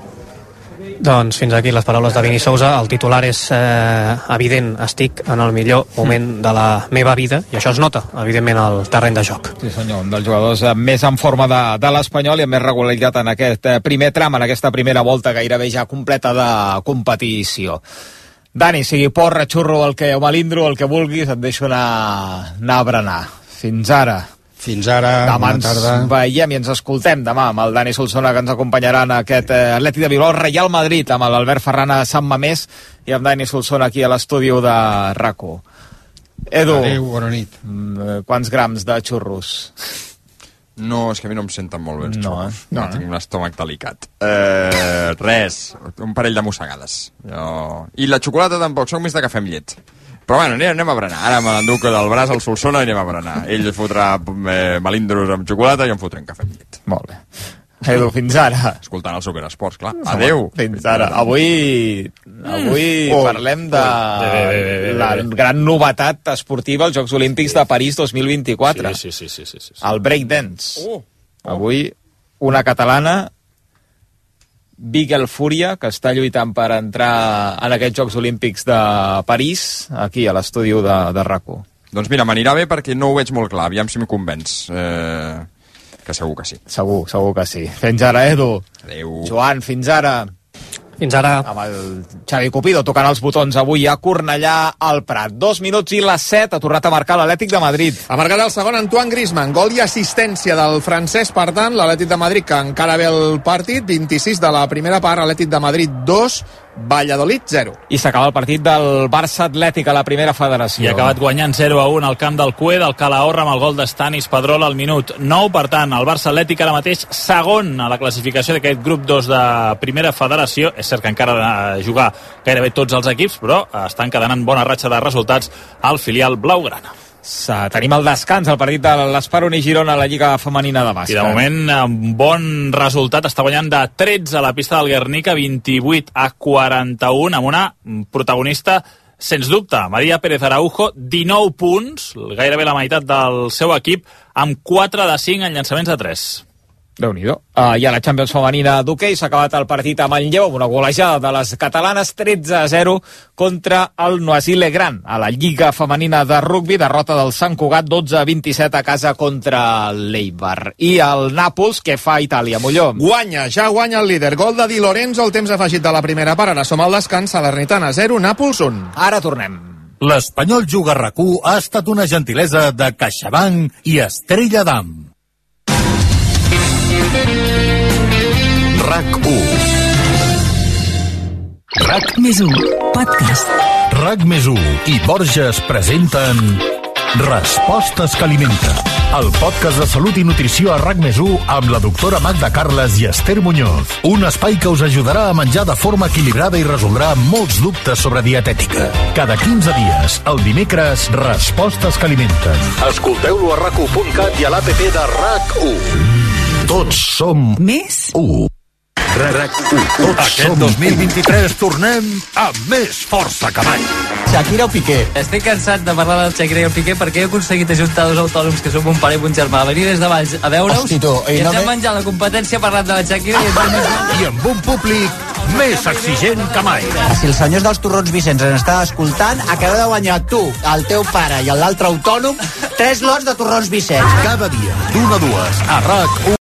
Doncs fins aquí les paraules de Vini Sousa. El titular és eh, evident, estic en el millor moment de la meva vida, i això es nota, evidentment, al terreny de joc. Sí senyor, un dels jugadors més en forma de, de l'Espanyol i amb més regularitat en aquest primer tram, en aquesta primera volta gairebé ja completa de competició. Dani, sigui porra, xurro, el que, o melindro, el que vulguis, et deixo anar, anar a berenar. Fins ara. Fins ara, demà bona tarda. Ens veiem i ens escoltem demà amb el Dani Solsona, que ens acompanyarà en aquest eh, Atlètic de Bilbao, Real Madrid, amb l'Albert Ferran a Sant Mamés i amb Dani Solsona aquí a l'estudi de RAC1. Edu, adéu, bona nit. Quants grams de xurros? No, és que a mi no em senten molt bé els no, xurros. eh? No, no, tinc un estómac delicat. Eh, res, un parell de mossegades. Jo... I la xocolata tampoc, soc més de cafè amb llet. Però bueno, anem, anem a berenar. Ara me l'enduc del braç al Solsona i anem a berenar. Ell fotrà eh, melindros amb xocolata i em fotrem cafè amb llet. Molt bé. Edu, fins ara. Escoltant el Superesports, clar. Adéu. Fins ara. Avui, avui mm. parlem de oh. la gran novetat esportiva als Jocs Olímpics de París dos mil vint-i-quatre. Sí, sí, sí, sí, sí, sí. El breakdance. Oh. Avui una catalana, Bigel Fúria, que està lluitant per entrar en aquests Jocs Olímpics de París, aquí a l'estudi de, de RAC1. Doncs mira, m'anirà bé perquè no ho veig molt clar, aviam si m'hi convenç. Eh, que segur que sí. Segur, segur que sí. Fins ara, Edu. Adéu. Joan, fins ara. Fins ara. Amb el Xavi Cupido tocant els botons avui a Cornellà al Prat. Dos minuts i les set ha tornat a marcar l'Atlètic de Madrid. Ha marcat el segon Antoine Griezmann. Gol i assistència del francès, per tant, l'Atlètic de Madrid, que encara ve el partit. vint-i-sis de la primera part, Atlètic de Madrid dos, Valladolid zero. I s'acaba el partit del Barça Atlètic a la primera federació. I ha acabat guanyant zero a un al camp del Cue del Calahorra amb el gol d'Estanis Pedrola al minut nou. Per tant, el Barça Atlètic ara mateix segon a la classificació d'aquest grup dos de primera federació. És cert que encara ha de jugar gairebé tots els equips, però estan quedant en bona ratxa de resultats al filial blaugrana. Tenim el descans, el partit de l'Esperoni Girona a la Lliga Femenina de Bàsquet. I de moment, un bon resultat, està guanyant de tretze a la pista del Guernica, vint-i-vuit a quaranta-un, amb una protagonista, sens dubte, Maria Pérez Araujo, dinou punts, gairebé la meitat del seu equip, amb quatre de cinc en llançaments de tres. Déu-n'hi-do. Uh, I a la Champions femenina d'hoquei s'ha acabat el partit a Manlleu amb una golejada de les catalanes tretze a zero contra el Noisy-le-Grand. A la Lliga femenina de rugbi, derrota del Sant Cugat dotze a vint-i-set a casa contra l'Eibar. I el Nàpols, què fa a Itàlia, Molló? Guanya, ja guanya el líder. Gol de Di Lorenzo al temps afegit de la primera part. Ara som al descans, Salernitana zero, Nàpols un. Ara tornem. L'Espanyol Juga a RAC1 ha estat una gentilesa de CaixaBank i Estrella d'Am. RAC u. RAC més u, podcast. RAC més u i Borges presenten Respostes que alimenten, el podcast de salut i nutrició a RAC més u amb la doctora Magda Carles i Esther Muñoz. Un espai que us ajudarà a menjar de forma equilibrada i resoldrà molts dubtes sobre dietètica. Cada quinze dies, el dimecres, Respostes que alimenten. Escolteu-lo a rac u punt cat i a l'A P P de RAC u. Tots som Més u. RAC u. Tots Aquest dos mil vint-i-tres tornem amb més força que mai. Shakira o Piqué? Estic cansat de parlar del Shakira i el Piqué perquè he aconseguit ajuntar dos autònoms que som un pare i un germà a venir des de Valls a veure-us. Hosti, tu, i i ens no hem me- menjat la competència parlant de la Shakira i ens hem menjat... I amb un públic més exigent que mai. Si els senyors dels torrons Vicenç ens estan escoltant, acabeu de guanyar tu, el teu pare i l'altre autònom tres lots de torrons Vicenç. Cada dia, d'una a dues, a RAC u.